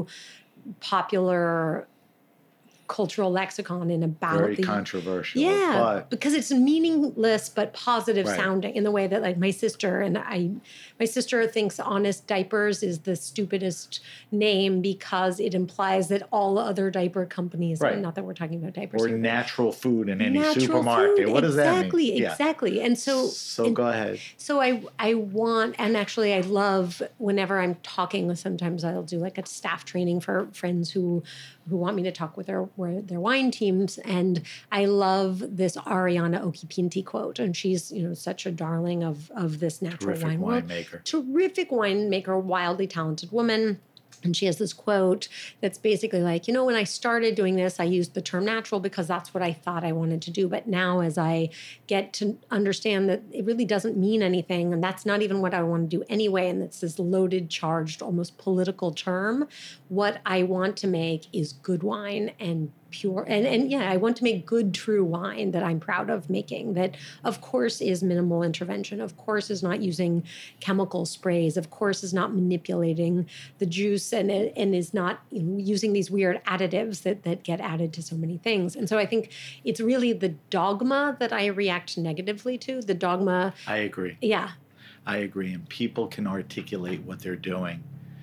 popular cultural lexicon in about Very the controversial. yeah, But because it's meaningless but positive Right. sounding in the way that, like, my sister and I, my sister thinks Honest Diapers is the stupidest name because it implies that all other diaper companies, Right. not that we're talking about diapers, or here, but natural food in any natural supermarket. food, What does exactly, that mean? Yeah. Exactly, and so So and go ahead. so I I want, and actually I love whenever I'm talking. Sometimes I'll do like a staff training for friends who who want me to talk with their their wine teams, and I love this Ariana Okipinti quote, and she's, you know, such a darling of of this natural Terrific wine world. winemaker. Terrific winemaker, wildly talented woman. And she has this quote that's basically like, you know, when I started doing this, I used the term natural because that's what I thought I wanted to do. But now, as I get to understand that it really doesn't mean anything, and that's not even what I want to do anyway, and it's this loaded, charged, almost political term, what I want to make is good wine and pure. And, and yeah, I want to make good, true wine that I'm proud of making, that, of course, is minimal intervention, of course, is not using chemical sprays, of course, is not manipulating the juice, and, and is not, you know, using these weird additives that, that get added to so many things. And so I think it's really the dogma that I react negatively to, the dogma. I agree. Yeah. I agree. And people can articulate what they're doing.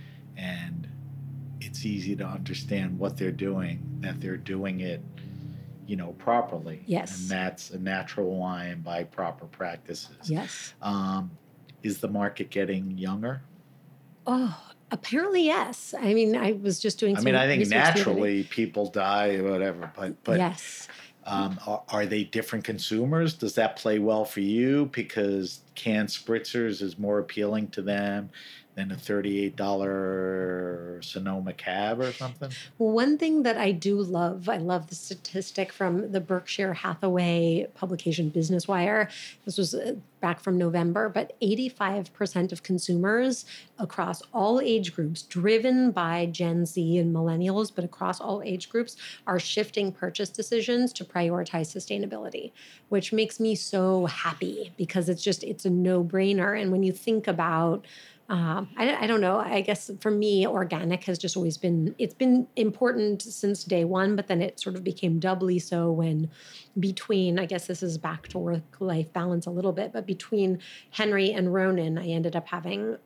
And it's easy to understand what they're doing, that they're doing it, you know, properly. Yes. And that's a natural wine by proper practices. Yes. Um, is the market getting younger? Oh, apparently, yes. I mean, I was just doing I some mean, I think research the other day. naturally people die, whatever, but, but yes. um, are, are they different consumers? Does that play well for you because canned spritzers is more appealing to them than a thirty-eight dollars Sonoma cab or something? Well, one thing that I do love, I love the statistic from the Berkshire Hathaway publication Business Wire. This was uh, back from November, but eighty-five percent of consumers across all age groups, driven by Gen Z and millennials, but across all age groups, are shifting purchase decisions to prioritize sustainability, which makes me so happy because it's just, it's a no-brainer. And when you think about Um, I, I don't know. I guess for me, organic has just always been, it's been important since day one, but then it sort of became doubly so when between, I guess this is back to work-life balance a little bit, but between Henry and Ronan, I ended up having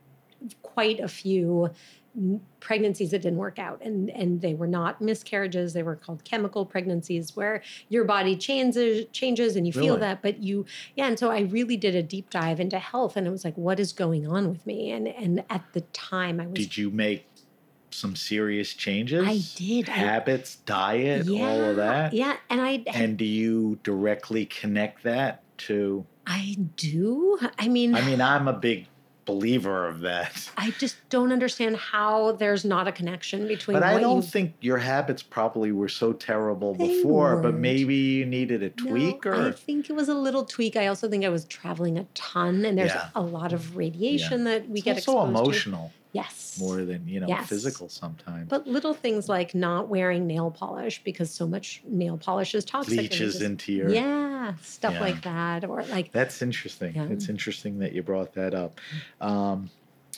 quite a few pregnancies that didn't work out, and and they were not miscarriages. They were called chemical pregnancies, where your body changes changes and you feel Really? that, but you yeah and so I really did a deep dive into health, and it was like, what is going on with me? And and at the time I was Did you make some serious changes? I did. I- Habits, diet, yeah all of that? yeah and I And do you directly connect that to? I do I mean I mean, I'm a big believer of that. I just don't understand how there's not a connection between. But I what don't you, think your habits probably were so terrible They before, but weren't. maybe you needed a tweak no, or I think it was a little tweak. I also think I was traveling a ton, and there's Yeah. a lot of radiation that we it's get also exposed emotional to. Yes. more than, you know, Yes. physical sometimes. But little things like not wearing nail polish because so much nail polish is toxic. and it Leaches just- into your... Yeah, stuff Yeah. like that. Or like, That's interesting. Yeah. It's interesting that you brought that up. Um,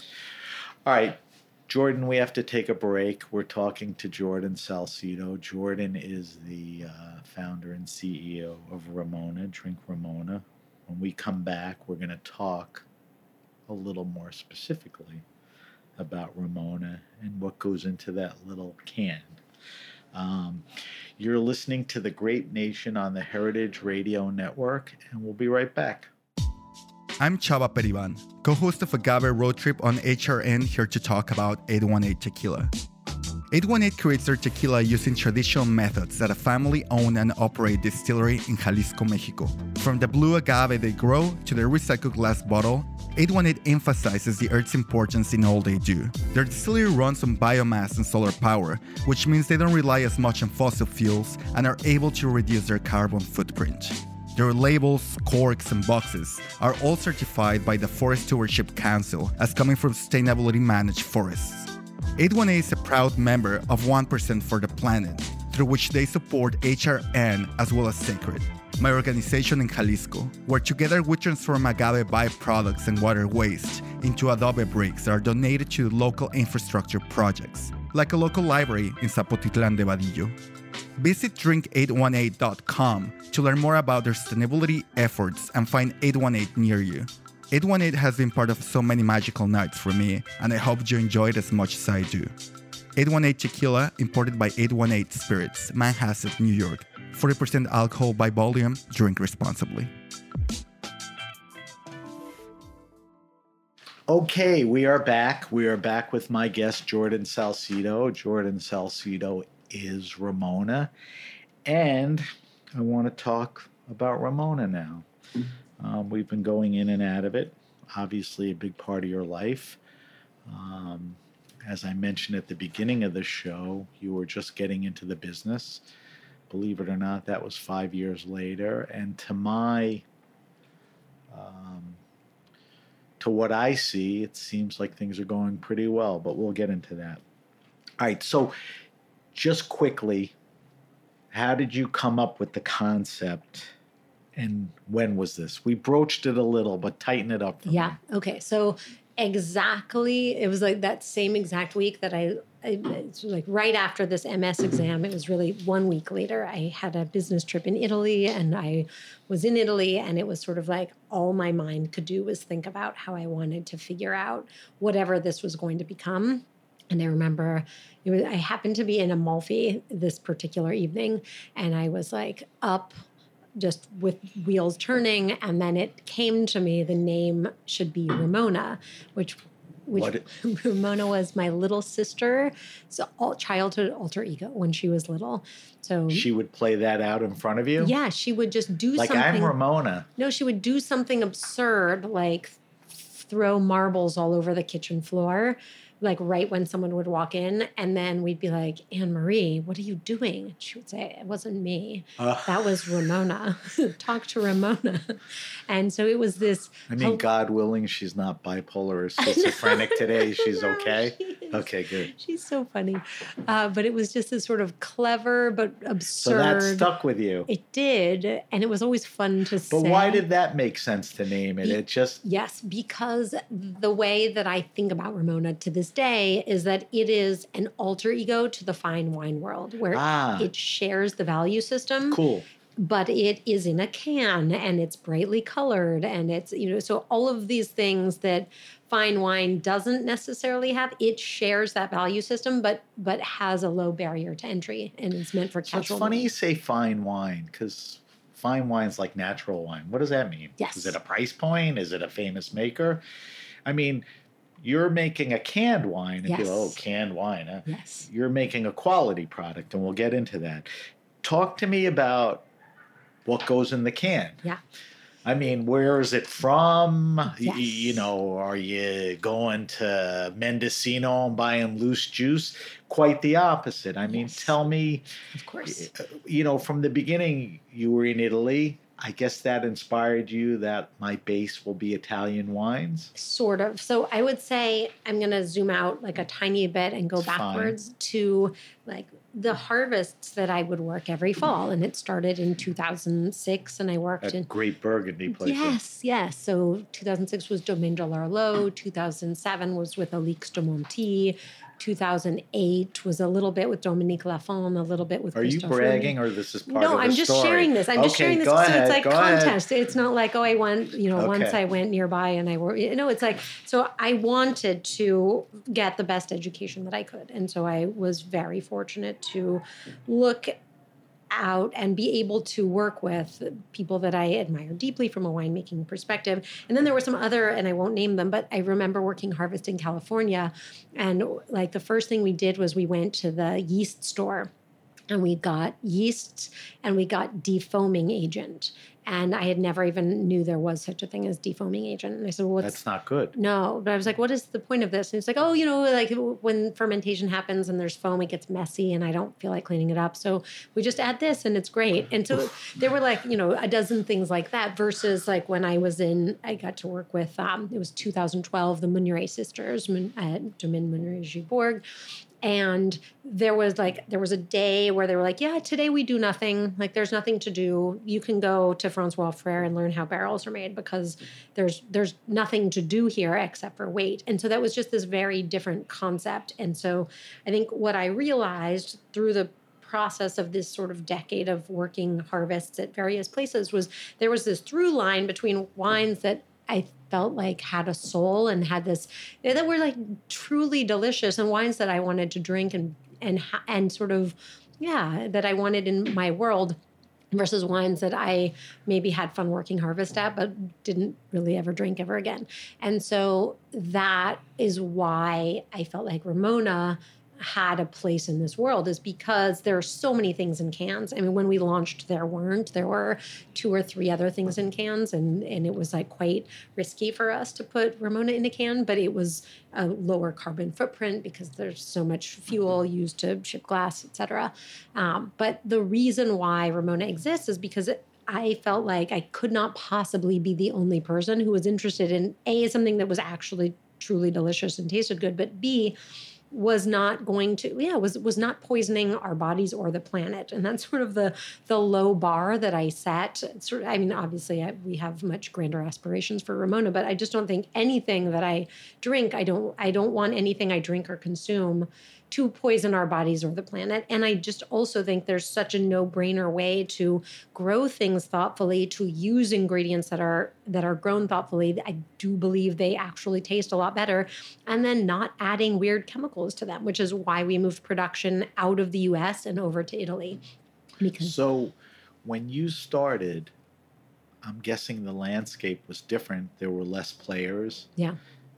all right, Jordan, we have to take a break. We're talking to Jordan Salcido. Jordan is the uh, founder and C E O of Ramona, Drink Ramona. When we come back, we're going to talk a little more specifically about Ramona and what goes into that little can. Um, you're listening to The Grape Nation on the Heritage Radio Network, and we'll be right back. I'm Chava Periban, co-host of Agave Road Trip on H R N, here to talk about eight one eight Tequila. eight one eight creates their tequila using traditional methods at a family-owned and operated distillery in Jalisco, Mexico. From the blue agave they grow to their recycled glass bottle, eight one eight emphasizes the earth's importance in all they do. Their distillery runs on biomass and solar power, which means they don't rely as much on fossil fuels and are able to reduce their carbon footprint. Their labels, corks, and boxes are all certified by the Forest Stewardship Council as coming from sustainably managed forests. eight one eight is a proud member of one percent for the Planet, through which they support H R N as well as Sacred, my organization in Jalisco, where together we transform agave byproducts and water waste into adobe bricks that are donated to local infrastructure projects, like a local library in Zapotitlan de Vadillo. Visit drink eight one eight dot com to learn more about their sustainability efforts and find eight one eight near you. eight one eight has been part of so many magical nights for me, and I hope you enjoy it as much as I do. eight one eight Tequila, imported by eight one eight Spirits, Manhasset, New York. forty percent alcohol by volume. Drink responsibly. Okay, we are back. We are back with my guest, Jordan Salcido. Jordan Salcido is Ramona. And I want to talk about Ramona now. Um, we've been going in and out of it. Obviously, a big part of your life. Um, as I mentioned at the beginning of the show, you were just getting into the business. Believe it or not, that was five years later. And to my, um, to what I see, it seems like things are going pretty well, but we'll get into that. All right, so just quickly, how did you come up with the concept? And when was this? We broached it a little, but tighten it up for yeah. me. Okay. So exactly, it was like that same exact week that I, I it's like right after this M S exam. It was really one week later. I had a business trip in Italy, and I was in Italy, and it was sort of like all my mind could do was think about how I wanted to figure out whatever this was going to become. And I remember it was, I happened to be in Amalfi this particular evening, and I was like up just with wheels turning, and then it came to me the name should be Ramona, which which What? Ramona was my little sister, so all childhood alter ego when she was little. So She would play that out in front of you? yeah, she would just do Like, something. I'm Ramona. No, she would do something absurd, like throw marbles all over the kitchen floor, like right when someone would walk in. And then we'd be like, Anne Marie, what are you doing? And she would say, it wasn't me. Uh, That was Ramona. Talk to Ramona. And so it was this. I mean, God willing, she's not bipolar or schizophrenic today. She's No, okay? she is. Okay, good. She's so funny. Uh, but it was just this sort of clever but absurd. So that stuck with you. It did. And it was always fun to say. But why did that make sense to name it? Be- It just... Yes, because the way that I think about Ramona to this day is that it is an alter ego to the fine wine world, where Ah. it shares the value system, Cool. but it is in a can and it's brightly colored, and it's, you know, so all of these things that fine wine doesn't necessarily have, it shares that value system, but but has a low barrier to entry, and it's meant for So it's casual. funny you say fine wine, because fine wine's like natural wine. What does that mean? Yes. Is it a price point? Is it a famous maker? I mean, you're making a canned wine. And Yes. people, oh, canned wine. Huh? Yes. You're making a quality product, and we'll get into that. Talk to me about what goes in the can. Yeah. I mean, where is it from? Yes. Y- You know, are you going to Mendocino and buying loose juice? Quite the opposite. I mean, Yes. tell me, Of course. you know, from the beginning, you were in Italy. I guess that inspired you that my base will be Italian wines. Sort of. So I would say I'm going to zoom out like a tiny bit and go It's fine. backwards to like the harvests that I would work every fall. And it started in two thousand six and I worked That in. great Burgundy place. Yes, yes. So two thousand six was Domaine de l'Arlot. two thousand seven was with Alix de Monti. two thousand eight was a little bit with Dominique Lafon, a little bit with Are you Christophe bragging, Roux. or this is part No, of the I'm just story? sharing this. I'm just Okay, sharing this go so ahead, it's like go ahead. contest. It's not like, oh, I went, you know, once Okay. I went nearby and I were, you know, it's like, so I wanted to get the best education that I could. And so I was very fortunate to look out and be able to work with people that I admire deeply from a winemaking perspective. And then there were some other, and I won't name them, but I remember working harvest in California. And like the first thing we did was we went to the yeast store and we got yeast and we got defoaming agent. And I had never even knew there was such a thing as defoaming agent. And I said, well, what's That's not good. no, but I was like, what is the point of this? And it's like, oh, you know, like when fermentation happens and there's foam, it gets messy and I don't feel like cleaning it up. So we just add this and it's great. And so there were like, you know, a dozen things like that versus like when I was in, I got to work with, um, it was two thousand twelve, the Meunier sisters at Domaine Meunier Gibourg. And there was like, there was a day where they were like, yeah, today we do nothing. Like there's nothing to do. You can go to Francois Frere and learn how barrels are made because there's, there's nothing to do here except for wait. And so that was just this very different concept. And so I think what I realized through the process of this sort of decade of working harvests at various places was there was this through line between wines that I felt like had a soul and had this, that were like truly delicious, and wines that I wanted to drink and and and sort of, yeah, that I wanted in my world, versus wines that I maybe had fun working harvest at, but didn't really ever drink ever again. And so that is why I felt like Ramona had a place in this world, is because there are so many things in cans. I mean, when we launched, there weren't. There were two or three other things in cans, and, and it was like quite risky for us to put Ramona in a can, but it was a lower carbon footprint because there's so much fuel used to ship glass, et cetera. Um, but the reason why Ramona exists is because it, I felt like I could not possibly be the only person who was interested in A, something that was actually truly delicious and tasted good, but B, was not going to, yeah, was was not poisoning our bodies or the planet. And that's sort of the the low bar that I set. Sort of, I mean, obviously I, we have much grander aspirations for Ramona, but I just don't think anything that I drink, I don't I don't want anything I drink or consume to poison our bodies or the planet. And I just also think there's such a no-brainer way to grow things thoughtfully, to use ingredients that are that are grown thoughtfully. I do believe they actually taste a lot better, and then not adding weird chemicals to them, which is why we moved production out of the U S and over to Italy. Because So when you started, I'm guessing the landscape was different. There were less players. yeah,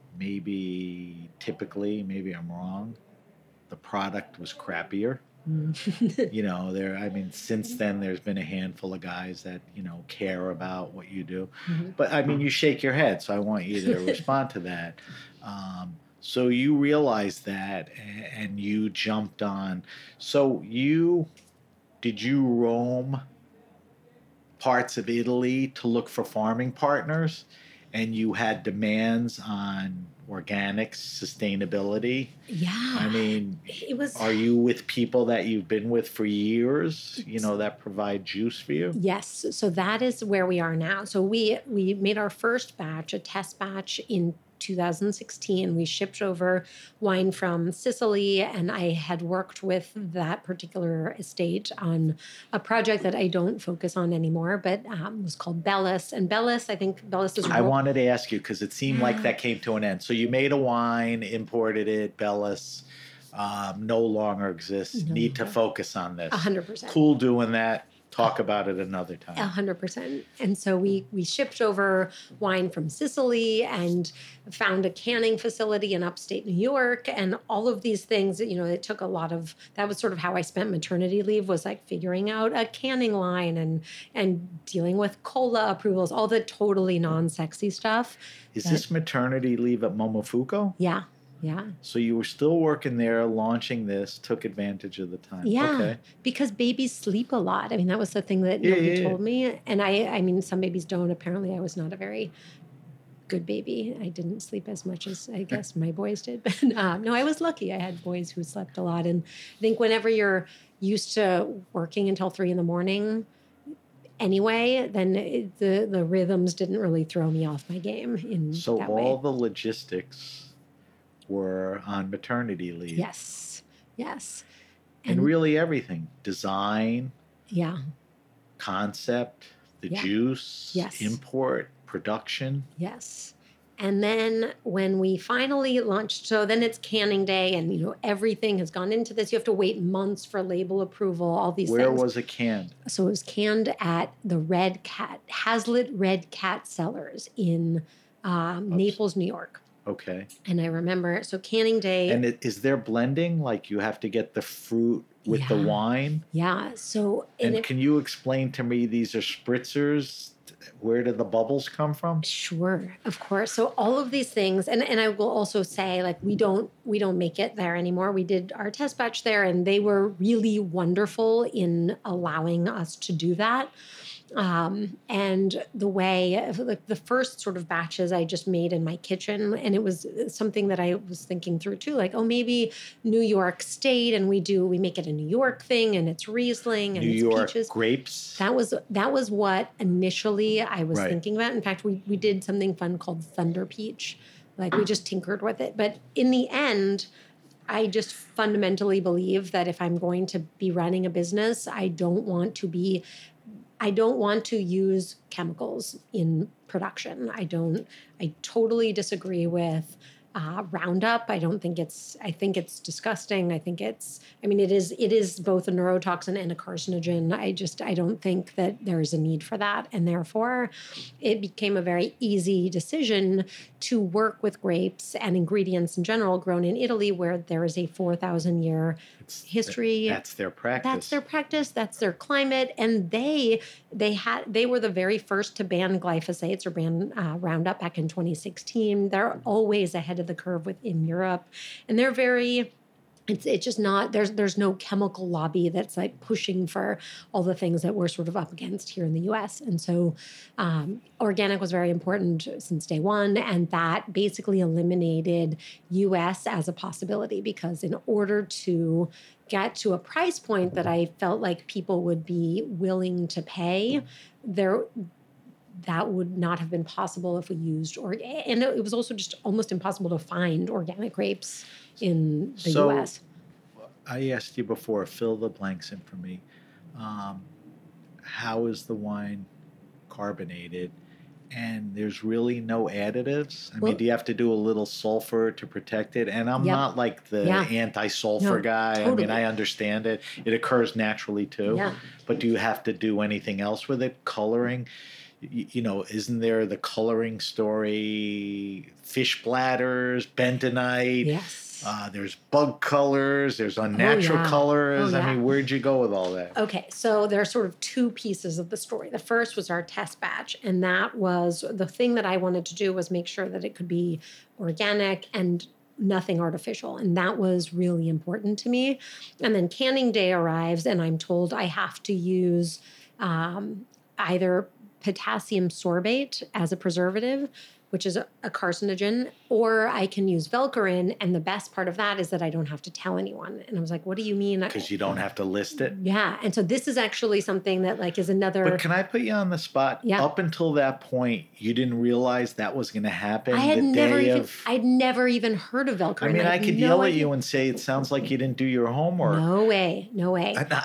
Maybe typically, maybe I'm wrong, the product was crappier. You know, there, I mean, since then there's been a handful of guys that, you know, care about what you do. Mhm. But I mean, you shake your head, so I want you to respond to that. Um, so you realized that a- and you jumped on. So you, did you roam parts of Italy to look for farming partners? And you had demands on organics, sustainability? yeah. I mean, it was. are you with people that you've been with for years, you know, that provide juice for you? Yes, so that is where we are now. So we we made our first batch, a test batch in two thousand sixteen. We shipped over wine from Sicily, and I had worked with that particular estate on a project that I don't focus on anymore, but um, was called Bellis. And Bellis, I think Bellis is. I wanted to ask you because it seemed like that came to an end. So you made a wine, imported it, Bellis, um, no longer exists. No Need to longer. focus on this. one hundred percent. Cool doing that. talk about it another time. A hundred percent. And so we we shipped over wine from Sicily and found a canning facility in upstate New York, and all of these things. You know, it took a lot of. That was sort of how I spent maternity leave, was like figuring out a canning line and and dealing with cola approvals, all the totally non-sexy stuff. Is that, this maternity leave at Momofuku? Yeah. Yeah. So you were still working there, launching this, took advantage of the time. Yeah, Okay. because babies sleep a lot. I mean, that was the thing that Yeah, nobody yeah, yeah. told me. And I, I mean, some babies don't. Apparently, I was not a very good baby. I didn't sleep as much as I guess my boys did. But um, no, I was lucky. I had boys who slept a lot. And I think whenever you're used to working until three in the morning anyway, then it, the, the rhythms didn't really throw me off my game in So that all way. the logistics were on maternity leave. Yes. Yes. And really everything. Design, Yeah. concept, the Yeah. juice, Yes. import, production. Yes. And then when we finally launched, so then it's canning day, and you know everything has gone into this. You have to wait months for label approval, all these Where things. was it canned? So it was canned at the Red Cat, Hazlitt Red Cat Cellars in um, Naples, New York. Okay. And I remember, so canning day. And it, is there blending? Like you have to get the fruit with the Yeah. wine? Yeah. So And and it, can you explain to me, these are spritzers? Where do the bubbles come from? Sure, of course. So all of these things, and, and I will also say, like, we don't we don't make it there anymore. We did our test batch there, and they were really wonderful in allowing us to do that. Um, and the way, like the first sort of batches I just made in my kitchen, and it was something that I was thinking through too, like, oh, maybe New York State, and we do we make it a New York thing, and it's Riesling and New it's York peaches. grapes? That was that was what initially I was Right. thinking about. In fact, we we did something fun called Thunder Peach. Like we just tinkered with it. But in the end, I just fundamentally believe that if I'm going to be running a business, I don't want to be I don't want to use chemicals in production. I don't I totally disagree with uh, Roundup. I don't think it's, I think it's disgusting. I think it's, I mean, it is, it is both a neurotoxin and a carcinogen. I just, I don't think that there is a need for that. And therefore it became a very easy decision to work with grapes and ingredients in general grown in Italy, where there is a four thousand year It's- history. That's their practice. That's their practice. That's their climate, and they they had they were the very first to ban glyphosates or ban uh, Roundup back in twenty sixteen. They're always ahead of the curve within Europe, and they're very. It's it's just not there's there's no chemical lobby that's like pushing for all the things that we're sort of up against here in the U S. And so um, organic was very important since day one, and that basically eliminated U S as a possibility, because in order to get to a price point that I felt like people would be willing to pay, there that would not have been possible if we used organic. And it was also just almost impossible to find organic grapes in the So- U S. I asked you before, fill the blanks in for me. Um, how is the wine carbonated? And there's really no additives? I Well- mean, do you have to do a little sulfur to protect it? And I'm Yep. not like the Yeah. anti-sulfur No, guy. I totally. mean, I understand it. It occurs naturally too. Yeah. But do you have to do anything else with it? Coloring? Y- You know, isn't there the coloring story? Fish bladders, bentonite. Yes. Uh, there's bug colors. There's unnatural yeah. colors. Oh, yeah. I mean, where'd you go with all that? Okay, so there are sort of two pieces of the story. The first was our test batch, and that was the thing that I wanted to do was make sure that it could be organic and nothing artificial. And that was really important to me. And then canning day arrives, and I'm told I have to use um, either potassium sorbate as a preservative, which is a, a carcinogen, or I can use Velcorin. And the best part of that is that I don't have to tell anyone. And I was like, what do you mean? Because you don't have to list it. Yeah. And so this is actually something that like is another. But can I put you on the spot? Yeah. Up until that point, you didn't realize that was going to happen. I had the never day even of. I'd never even heard of Velcorin. I mean, I had could no yell at idea. you and say it sounds like you didn't do your homework. No way. No way. And I,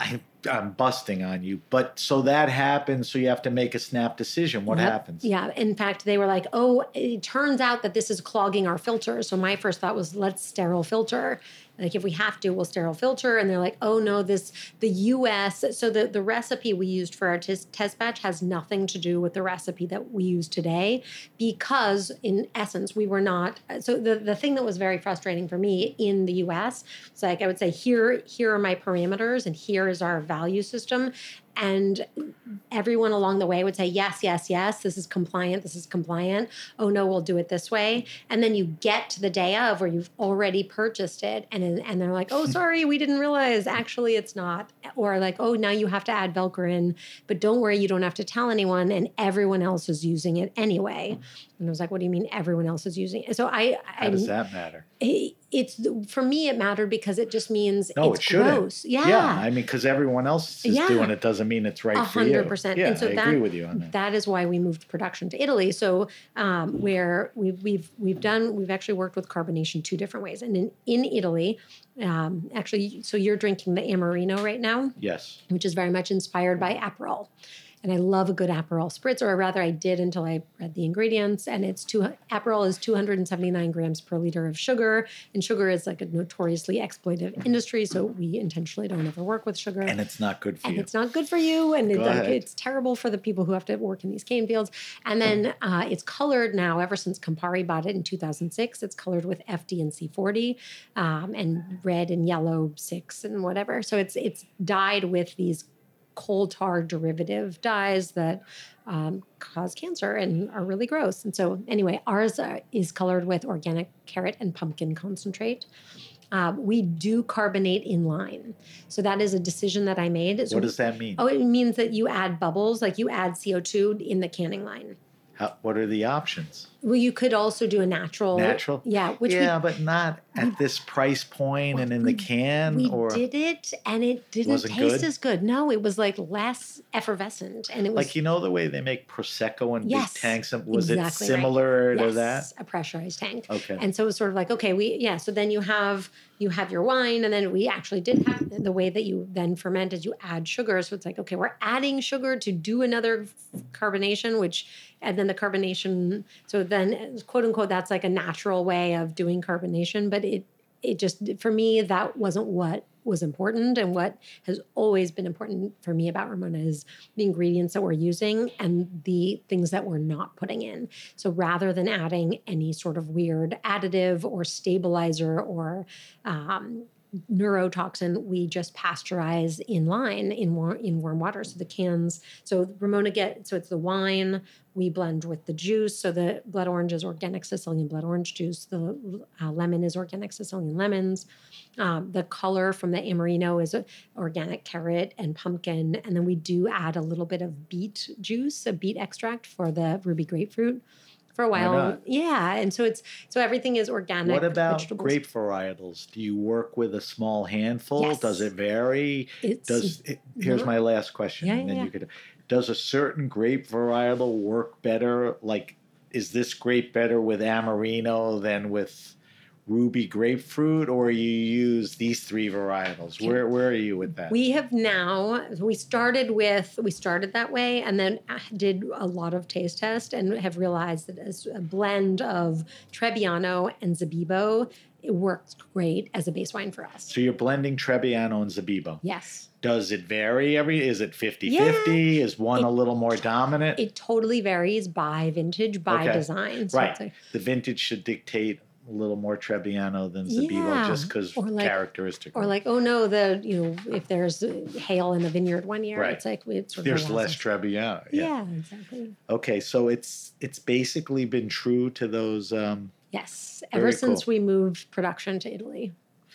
I'm busting on you. But so that happens. So you have to make a snap decision. What Yep. happens? Yeah. In fact, they were like, oh, it turns out that this is clogging our filter. So my first thought was, let's sterile filter. Like if we have to, we'll sterile filter. And they're like, oh no, this, the U S, so the, the recipe we used for our tes- test batch has nothing to do with the recipe that we use today, because in essence, we were not, so the, the thing that was very frustrating for me in the U S, it's like, I would say, here, here are my parameters and here is our value system. And everyone along the way would say, yes, yes, yes, this is compliant, this is compliant. Oh no, we'll do it this way. And then you get to the day of where you've already purchased it and, and they're like, oh, sorry, we didn't realize, actually it's not. Or like, oh, now you have to add Velcorin, but don't worry, you don't have to tell anyone and everyone else is using it anyway. And I was like, what do you mean everyone else is using it? So I- How I- does that matter? it, it's for me it mattered because it just means No, it's it shouldn't. gross. Yeah. Yeah. I mean, because everyone else is Yeah. doing it doesn't mean it's right A for you. hundred percent. Yeah, And so I that, agree with you on that. That is why we moved production to Italy. So um, where we've we've we've done we've actually worked with carbonation two different ways. And in in Italy, um, actually, so you're drinking the Amarino right now, Yes. which is very much inspired by Aperol. And I love a good Aperol spritz, or rather I did until I read the ingredients. And it's two, Aperol is two hundred seventy-nine grams per liter of sugar. And sugar is like a notoriously exploitive industry. So we intentionally don't ever work with sugar. And it's not good for And you. it's not good for you. And it, Go like, ahead. it's terrible for the people who have to work in these cane fields. And then uh, it's colored now, ever since Campari bought it in two thousand six, it's colored with F D and C forty um, and red and yellow six and whatever. So it's it's dyed with these coal tar derivative dyes that um, cause cancer and are really gross. And so anyway, ours uh, is colored with organic carrot and pumpkin concentrate. Um, we do carbonate in line. So that is a decision that I made. So, What does that mean? oh, it means that you add bubbles, like you add C O two in the canning line. How, what are the options? Well, you could also do a natural. Natural? Yeah. Which yeah, but not at this price point and in the can. we, we or did it and it didn't Wasn't taste good? as good. No, it was like less effervescent. And it was like, you know, the way they make Prosecco in Yes, big tanks? Was exactly it right. similar to yes, that? a pressurized tank. Okay. And so it was sort of like, okay, we, yeah. So then you have, you have your wine and then we actually did have the way that you then ferment is you add sugar. So it's like, okay, we're adding sugar to do another carbonation, which, and then the carbonation. So then quote unquote, that's like a natural way of doing carbonation, but it, it just, for me, that wasn't what was important. And what has always been important for me about Ramona is the ingredients that we're using and the things that we're not putting in. So rather than adding any sort of weird additive or stabilizer or um, neurotoxin, we just pasteurize in line in warm, in warm water. So the cans, so Ramona get, so it's the wine, we blend with the juice. So the blood orange is organic Sicilian blood orange juice. The uh, lemon is organic Sicilian lemons. Um, the color from the Amarino is organic carrot and pumpkin. And then we do add a little bit of beet juice, a beet extract for the ruby grapefruit. For a while, not? yeah, and so it's so everything is organic. What about vegetables. grape varietals? Do you work with a small handful? Yes. Does it vary? It's Does it, here's not- my last question, Yeah, and then yeah, you could. Does a certain grape varietal work better? Like, is this grape better with Amarino than with ruby grapefruit, or you use these three varietals? Where where are you with that? We have now, we started with, we started that way and then did a lot of taste test and have realized that as a blend of Trebbiano and Zabibo, it works great as a base wine for us. So you're blending Trebbiano and Zabibo. Yes. Does it vary every? Is it fifty-fifty? Is one It- a little more dominant? It totally varies by vintage, by Okay. design. So right. it's like- The vintage should dictate a little more Trebbiano than Zabibo Yeah. just because Or like- characteristic. or like, oh no, the, you know, if there's hail in the vineyard one year, Right. it's like, it's sort of There's a less loss. Trebbiano. Yeah. Yeah, exactly. Okay, so it's it's basically been true to those. Um, Yes. Very Ever since cool. we moved production to Italy.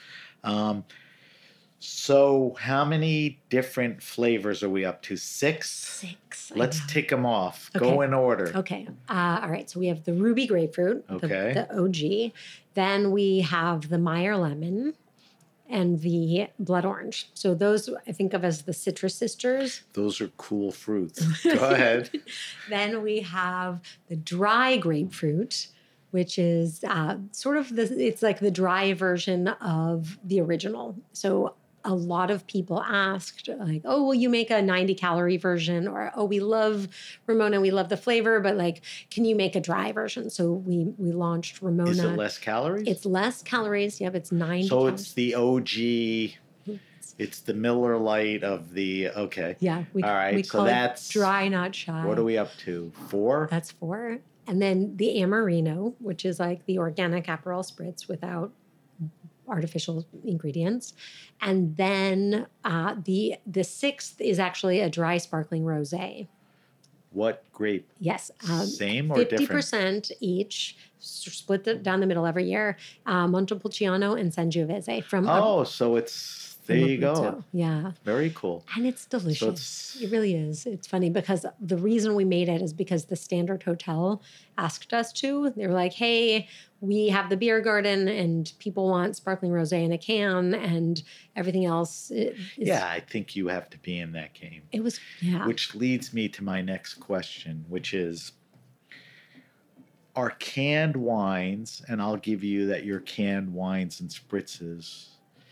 um, so how many different flavors are we up to? Six. Six. I Let's know. tick them off. Go Okay. in order. Okay. Uh, all right. So we have the ruby grapefruit, the- Okay. the, O G. Then we have the Meyer lemon and the blood orange. So those I think of as the citrus sisters. Those are cool fruits. Go ahead. Then we have the dry grapefruit, which is uh, sort of the, it's like the dry version of the original. So a lot of people asked, like, oh, will you make a ninety calorie version? Or, oh, we love Ramona, we love the flavor, but like, can you make a dry version? So we we launched Ramona. Is it less calories? It's less calories. Yep, it's ninety So calories. it's the O G, it's the Miller Lite of the, okay. Yeah. We, All right, we so call that's, it dry, not shy. what are we up to? Four? That's four. And then the Amarino, which is like the organic Aperol spritz without artificial ingredients. And then uh, the the sixth is actually a dry sparkling rosé. What grape? Yes. Um, Same or fifty different? percent each, s- split it down the middle every year. Uh, Montepulciano and Sangiovese from Oh, so it's, there from you go. Abruzzo. Yeah. Very cool. And it's delicious. it's- It really is. It's funny because the reason we made it is because the Standard Hotel asked us to. They were like, hey, we have the beer garden and people want sparkling rosé in a can and everything else. Is, Yeah, I think you have to be in that game. It was, yeah. Which leads me to my next question, which is, are canned wines, and I'll give you that your canned wines and spritzes,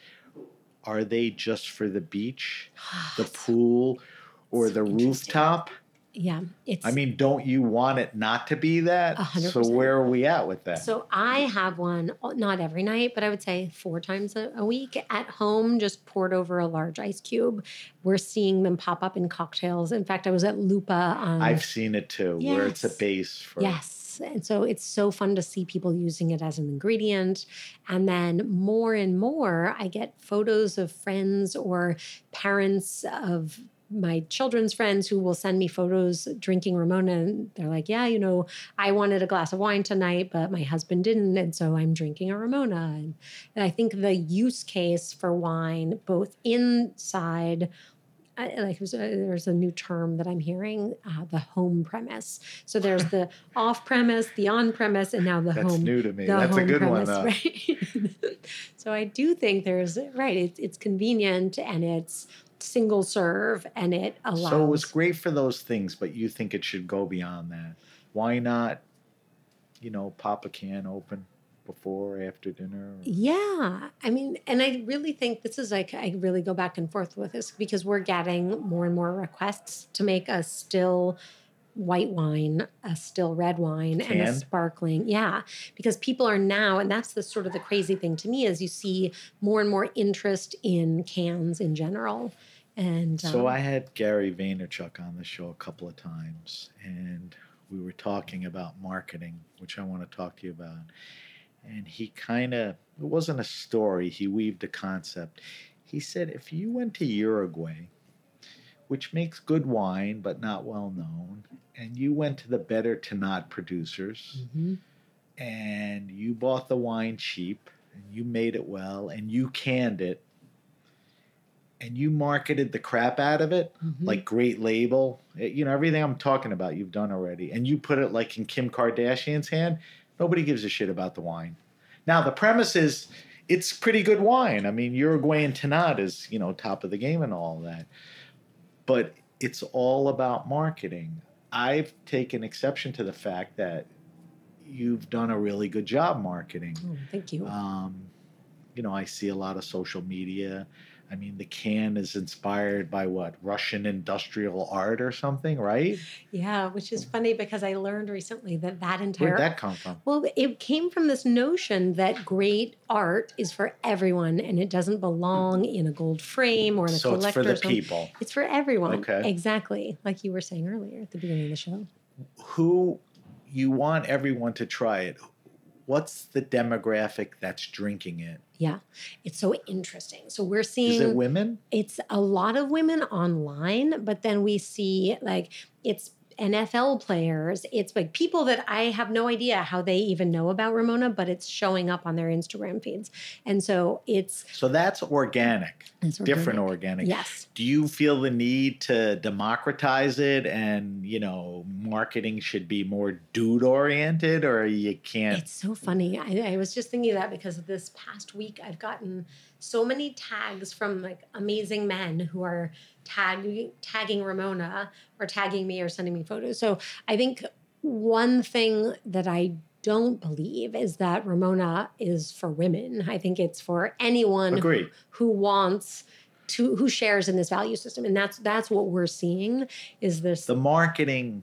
are they just for the beach, the pool, or so the interesting. rooftop? Yeah. It's, I mean, don't you want it not to be that? A hundred So percent. where are we at with that? So I have one, not every night, but I would say four times a, a week at home, just poured over a large ice cube. We're seeing them pop up in cocktails. In fact, I was at Lupa. Um, I've seen it too, where it's a Yes. base for. Yes. And so it's so fun to see people using it as an ingredient. And then more and more, I get photos of friends or parents of my children's friends who will send me photos drinking Ramona. And they're like, yeah, you know, I wanted a glass of wine tonight, but my husband didn't. And so I'm drinking a Ramona. And, and I think the use case for wine, both inside, I, like there's a, there's a new term that I'm hearing, uh, the home premise. So there's the off premise, the on premise, and now the That's home. new to me. the That's a home good one, premise, though. right? So I do think there's right. It's it's convenient and it's single serve and it allows. So it was great for those things, but you think it should go beyond that. Why not, you know, pop a can open before or after dinner? Yeah. I mean, and I really think this is like, I really go back and forth with this because we're getting more and more requests to make a still white wine, a still red wine, and a Canned? sparkling. Yeah. Because people are now, and that's the sort of the crazy thing to me is you see more and more interest in cans in general. And So um, I had Gary Vaynerchuk on the show a couple of times, and we were talking about marketing, which I want to talk to you about. And he kind of, it wasn't a story, he weaved a concept. He said, if you went to Uruguay, which makes good wine but not well known, and you went to the better to not producers, mhm. and you bought the wine cheap, and you made it well, and you canned it, and you marketed the crap out of it, Mhm. like great label, eh, you know, everything I'm talking about, you've done already, and you put it like in Kim Kardashian's hand, nobody gives a shit about the wine. Now, the premise is it's pretty good wine. I mean, Uruguayan Tanat is, you know, top of the game and all that. But it's all about marketing. I've taken exception to the fact that you've done a really good job marketing. Oh, thank you. Um, you know, I see a lot of social media. I mean, the can is inspired by what? Russian industrial art or something, right? Yeah, which is funny because I learned recently that that entire Where'd that come from? well, it came from this notion that great art is for everyone and it doesn't belong in a gold frame or in a So it's for collector's the home. people. It's for everyone. Okay. Exactly. Like you were saying earlier at the beginning of the show. Who you want everyone to try it. What's the demographic that's drinking it? Yeah. It's so interesting. So we're Is seeing it women? it's a lot of women online, but then we see like it's N F L players. It's like people that I have no idea how they even know about Ramona, but it's showing up on their Instagram feeds. And so it's, So that's organic, it's different organic. organic. Yes. Do you feel the need to democratize it and, you know, marketing should be more dude oriented or you can't? It's so funny. I, I was just thinking that because this past week I've gotten so many tags from like amazing men who are tagging tagging Ramona or tagging me or sending me photos. So I think one thing that I don't believe is that Ramona is for women. I think it's for anyone Agreed. who wants to, who shares in this value system. And that's that's what we're seeing is this. The marketing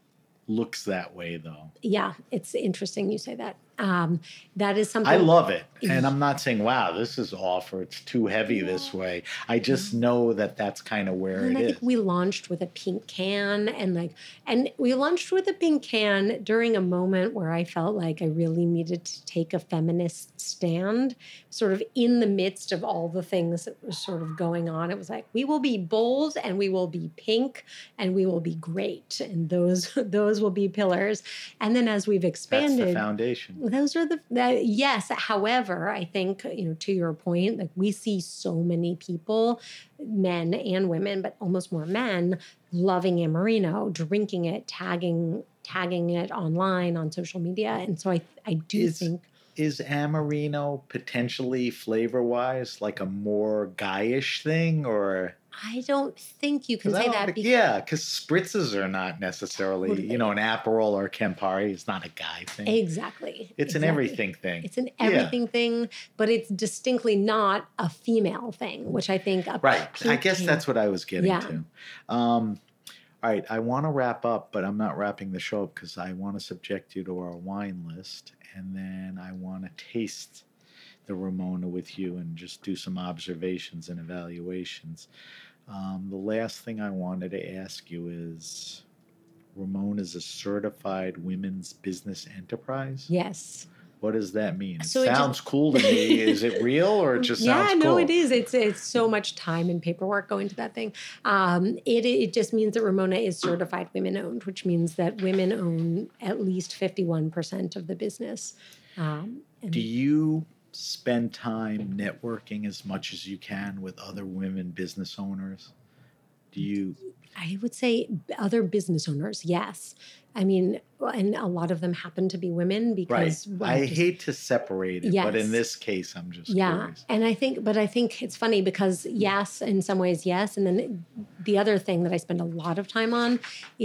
looks that way, though. Yeah, it's interesting you say that. Um, that is something. I love it. And I'm not saying, wow, this is off or it's too heavy yeah. this way. I just know that that's kind of where and it I is. think we launched with a pink can and like, and we launched with a pink can during a moment where I felt like I really needed to take a feminist stand, sort of in the midst of all the things that was sort of going on. It was like, we will be bold and we will be pink and we will be great. And those, those will be pillars. And then as we've expanded. That's the foundation. Those are the, the yes. However, I think, you know, to your point, like we see so many people, men and women, but almost more men, loving Amarino, drinking it, tagging tagging it online on social media. And so I I do is, think. Is Amarino potentially flavor-wise like a more guyish thing or? I don't think you can say that. Think, because, yeah, because spritzes are not necessarily, totally. you know, an Aperol or Campari is not a guy thing. Exactly. It's exactly. an everything thing. It's an everything yeah. thing, but it's distinctly not a female thing, which I think. A right. I guess can, that's what I was getting yeah. to. Um, all right. I want to wrap up, but I'm not wrapping the show up because I want to subject you to our wine list, and then I want to taste the Ramona with you and just do some observations and evaluations. Um, the last thing I wanted to ask you is, Ramona is a certified women's business enterprise? Yes. What does that mean? So it it sounds just, cool to me. Is it real or it just yeah, sounds no, cool? it is. It's it's so much time and paperwork going to that thing. Um, it it just means that Ramona is certified women owned, which means that women own at least fifty-one percent of the business. Um, and Do you spend time networking as much as you can with other women business owners? Do you? I would say other business owners, yes. I mean, and a lot of them happen to be women because... Right. Well, I just, hate to separate it, yes. but in this case, I'm just yeah. curious. And I think, but I think it's funny because yes, in some ways, yes. And then the other thing that I spend a lot of time on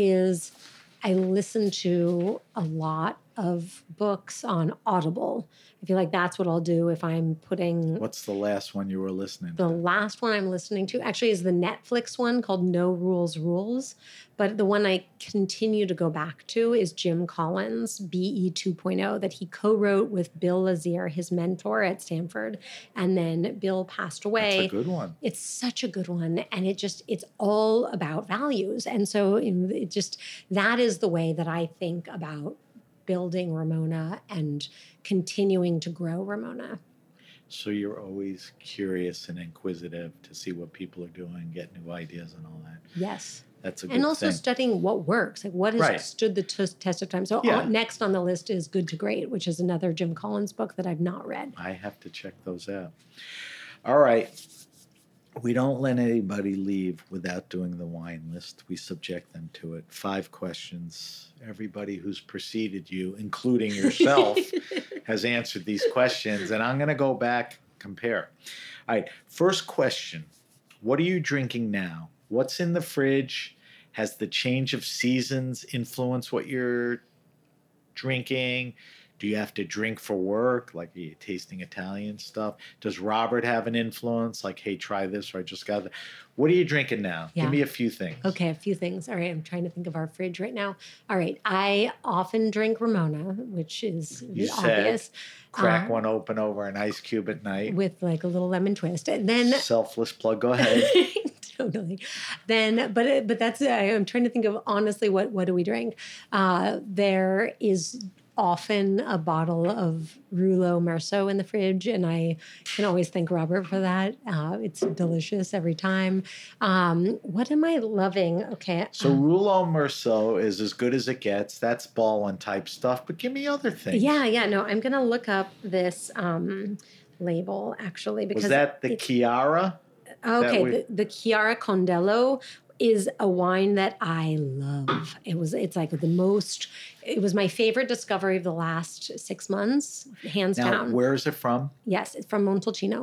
is I listen to a lot of books on Audible. I feel like that's what I'll do if I'm putting... What's the last one you were listening the to? The last one I'm listening to actually is the Netflix one called No Rules Rules. But the one I continue to go back to is Jim Collins' B E two point oh that he co-wrote with Bill Lazier, his mentor at Stanford. And then Bill passed away. That's a good one. It's such a good one. And it just, it's all about values. And so you know, it just, that is the way that I think about building Ramona and continuing to grow Ramona. So you're always curious and inquisitive to see what people are doing, get new ideas and all that. Yes. That's a good And also thing. studying what works, like what has Right. stood the t- test of time. So Yeah. on, next on the list is Good to Great, which is another Jim Collins book that I've not read. I have to check those out. All right. We don't let anybody leave without doing the wine list. We subject them to it. Five questions. Everybody who's preceded you, including yourself, has answered these questions. And I'm going to go back, compare. All right. First question. What are you drinking now? What's in the fridge? Has the change of seasons influenced what you're drinking? Do you have to drink for work? Like, are you tasting Italian stuff? Does Robert have an influence? Like, hey, try this, or I just got that. What are you drinking now? Yeah. Give me a few things. Okay, a few things. All right, I'm trying to think of our fridge right now. All right, I often drink Ramona, which is You obvious. said crack Um, one open over an ice cube at night. with like a little lemon twist. And then Selfless plug. Go ahead. totally. Then, but but that's I'm trying to think of honestly what what do we drink? Uh, there is often a bottle of Rouleau Merceau in the fridge, and I can always thank Robert for that. Uh, it's delicious every time. Um, what am I loving? Okay. So uh, Rouleau Merceau is as good as it gets. That's ballin' type stuff. But give me other things. yeah, yeah. No, I'm gonna look up this um, label actually because Was that the it's- Chiara? Okay, we- the, the Chiara Condello is a wine that I love. It was, it's like the most, it was my favorite discovery of the last six months, hands Now, down. where is it from? Yes, it's from Montalcino.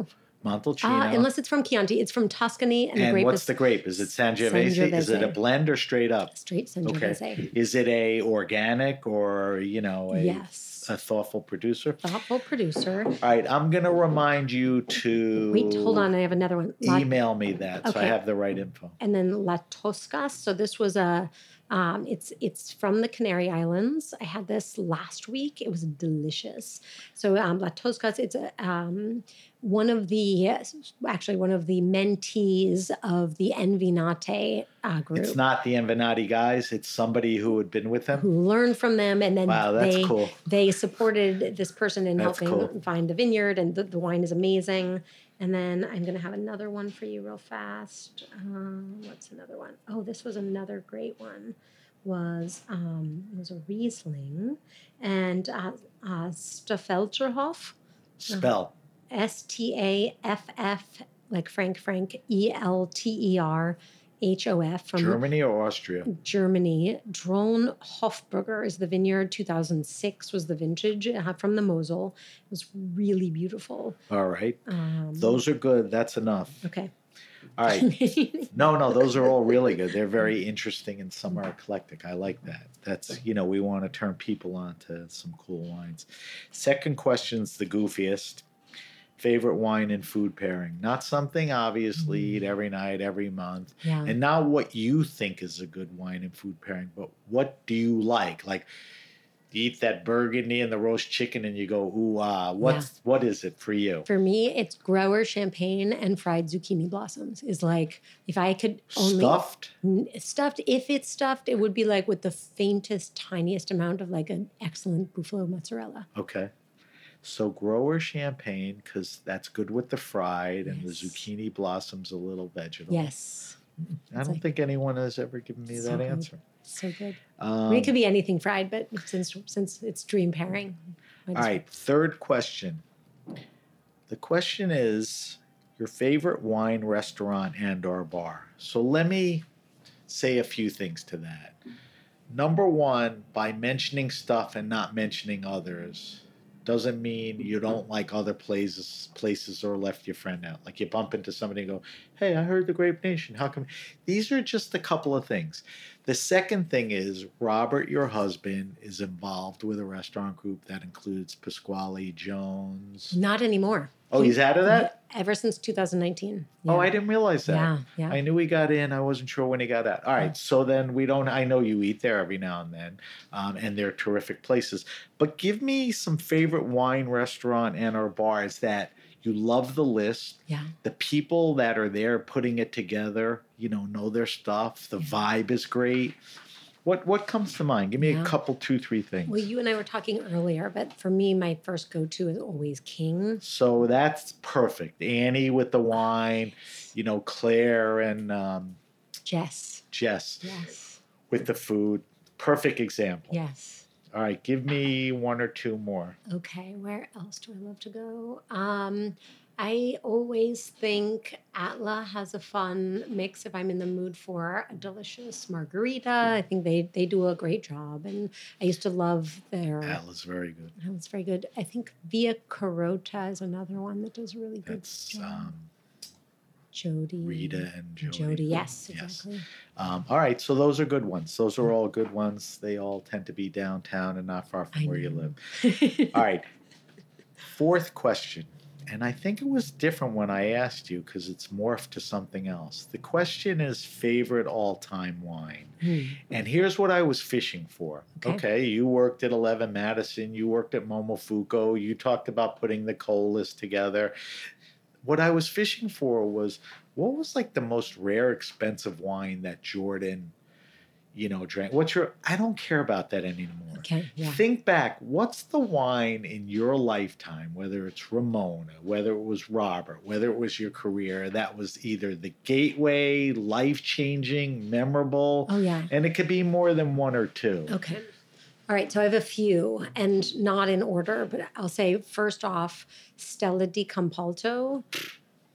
Montalcino. Uh, unless it's from Chianti. It's from Tuscany. And, the and grape what's is the grape? Is it Sangiovese? Is it a blend or straight up? Straight Sangiovese. Okay. Is it a organic or, you know, a, yes. a thoughtful producer? Thoughtful producer. All right. I'm going to remind you to... Wait, hold on. I have another one. La- email me that so I Okay. have the right info. And then La Tosca. So this was a... Um, it's it's from the Canary Islands. I had this last week. It was delicious. So um, La Tosca, it's a, um, one of the, actually one of the mentees of the Envinate uh, group. It's not the Envenati guys. It's somebody who had been with them. Who learned from them, and then Wow, that's they cool. they supported this person in That's helping cool. find the vineyard, and the, the wine is amazing. And then I'm going to have another one for you real fast. Um, what's another one? Oh, this was another great one. Was um, was a Riesling, and uh, uh, Staffelterhof, Spell. S T A F F, like Frank Frank, E L T E R H O F from Germany or Austria? Germany. Drone Hofburger is the vineyard. two thousand six was the vintage uh, from the Mosel. It was really beautiful. All right. Um, Those are good. That's enough. okay. All right. No, no, those are all really good. They're very interesting and some are eclectic. I like that. That's, you know, we want to turn people on to some cool wines. Second question's the goofiest. Favorite wine and food pairing. Not something obviously eat every night, every month. Yeah. And not what you think is a good wine and food pairing, but what do you like? Like, you eat that burgundy and the roast chicken and you go, ooh, ah, what's, Yeah. what is it for you? For me, it's grower champagne and fried zucchini blossoms. Is like, if I could only Stuffed? N- stuffed. If it's stuffed, it would be like with the faintest, tiniest amount of like an excellent buffalo mozzarella. Okay. So grower champagne, because that's good with the fried, and Yes. the zucchini blossoms a little vegetable. Yes, I It's don't like- think anyone has ever given me So that good. answer. so good. I Um, mean, it could be anything fried, but since since it's dream pairing. I all just- right, third question. The question is your favorite wine restaurant and or bar. So let me say a few things to that. Number one, by mentioning stuff and not mentioning others doesn't mean you don't like other places places or left your friend out. Like you bump into somebody and go, hey, I heard the Grape Nation. How come? These are just a couple of things. The second thing is Robert, your husband, is involved with a restaurant group that includes Pasquale Jones. Not anymore. Oh, he's out of that? Ever since two thousand nineteen. Oh, Yeah. I didn't realize that. Yeah, yeah. I knew he got in. I wasn't sure when he got out. All right. Yeah. So then we don't, I know you eat there every now and then, um, and they're terrific places. But give me some favorite wine restaurant and or bars that you love the list. Yeah. The people that are there putting it together, you know, know their stuff. The vibe is great. What what comes to mind? Give me Yeah. a couple, two, three things. Well, you and I were talking earlier, but for me, my first go-to is always King. So that's perfect. Annie with the wine, you know, Claire and um, Jess. Jess Yes. with the food. Perfect example. Yes. All right, give me one or two more. Okay, where else do I love to go? Um, I always think Atla has a fun mix if I'm in the mood for a delicious margarita. I think they, they do a great job. And I used to love their... Atla's very good. It's very good. I think Via Carota is another one that does a really good That's job. um, Jody. Rita and Jody. Jody, yes, Yes. exactly. Um, all right, so those are good ones. Those are all good ones. They all tend to be downtown and not far from I where you know. live. All right, fourth question. And I think it was different when I asked you because it's morphed to something else. The question is favorite all-time wine. Hmm. And here's what I was fishing for. Okay. Okay, you worked at eleven Madison. You worked at Momofuku. You talked about putting the coal list together. What I was fishing for was what was like the most rare, expensive wine that Jordan, you know, drank. What's your? I don't care about that anymore. Okay, yeah. Think back. What's the wine in your lifetime, whether it's Ramona, whether it was Robert, whether it was your career, that was either the gateway, life-changing, memorable, Oh, yeah. and it could be more than one or two. Okay. All right. So I have a few and not in order, but I'll say first off, Stella di Campalto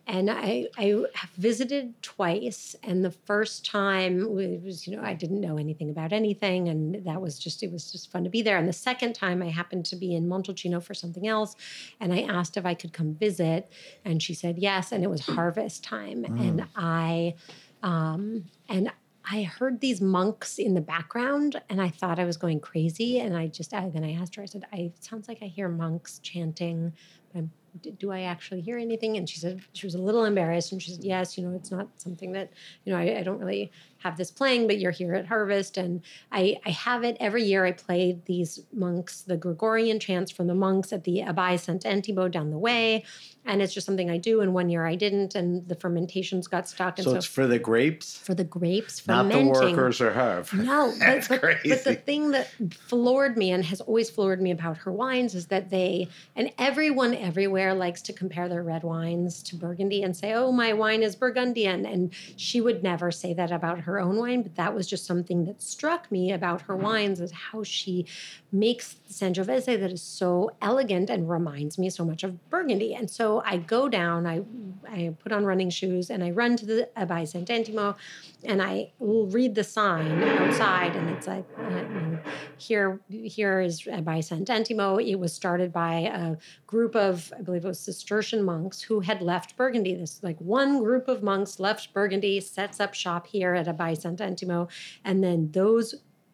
And I, I have visited twice. And the first time it was, you know, I didn't know anything about anything. And that was just, it was just fun to be there. And the second time I happened to be in Montalcino for something else. And I asked if I could come visit. And she said yes. And it was harvest time. Mm. And I, um, and I heard these monks in the background and I thought I was going crazy. And I just, I, then I asked her, I said, I, it sounds like I hear monks chanting. I'm, do I actually hear anything? And she said, she was a little embarrassed. And she said, yes, you know, it's not something that, you know, I, I don't really have this playing, but you're here at Harvest. And I, I have it every year. I play these monks, the Gregorian chants from the monks at the Abbaye Sant'Antimo down the way. And it's just something I do. And one year I didn't, and the fermentations got stuck. And so, so it's for the grapes? For the grapes, not fermenting. Not the workers or her. No, That's but, but, crazy. But the thing that floored me and has always floored me about her wines is that they, and everyone everywhere likes to compare their red wines to Burgundy and say, oh, my wine is Burgundian. And she would never say that about her own wine, but that was just something that struck me about her wines, is how she makes Sangiovese that is so elegant and reminds me so much of Burgundy. And so I go down, I I put on running shoes, and I run to the Abbaye Sant'Antimo, and I will read the sign outside, and it's like, uh, here, here is Abbaye Sant'Antimo. It was started by a group of, I believe it was Cistercian monks who had left Burgundy. This like one group of monks left Burgundy, sets up shop here at Abbaye Sant'Antimo, and then those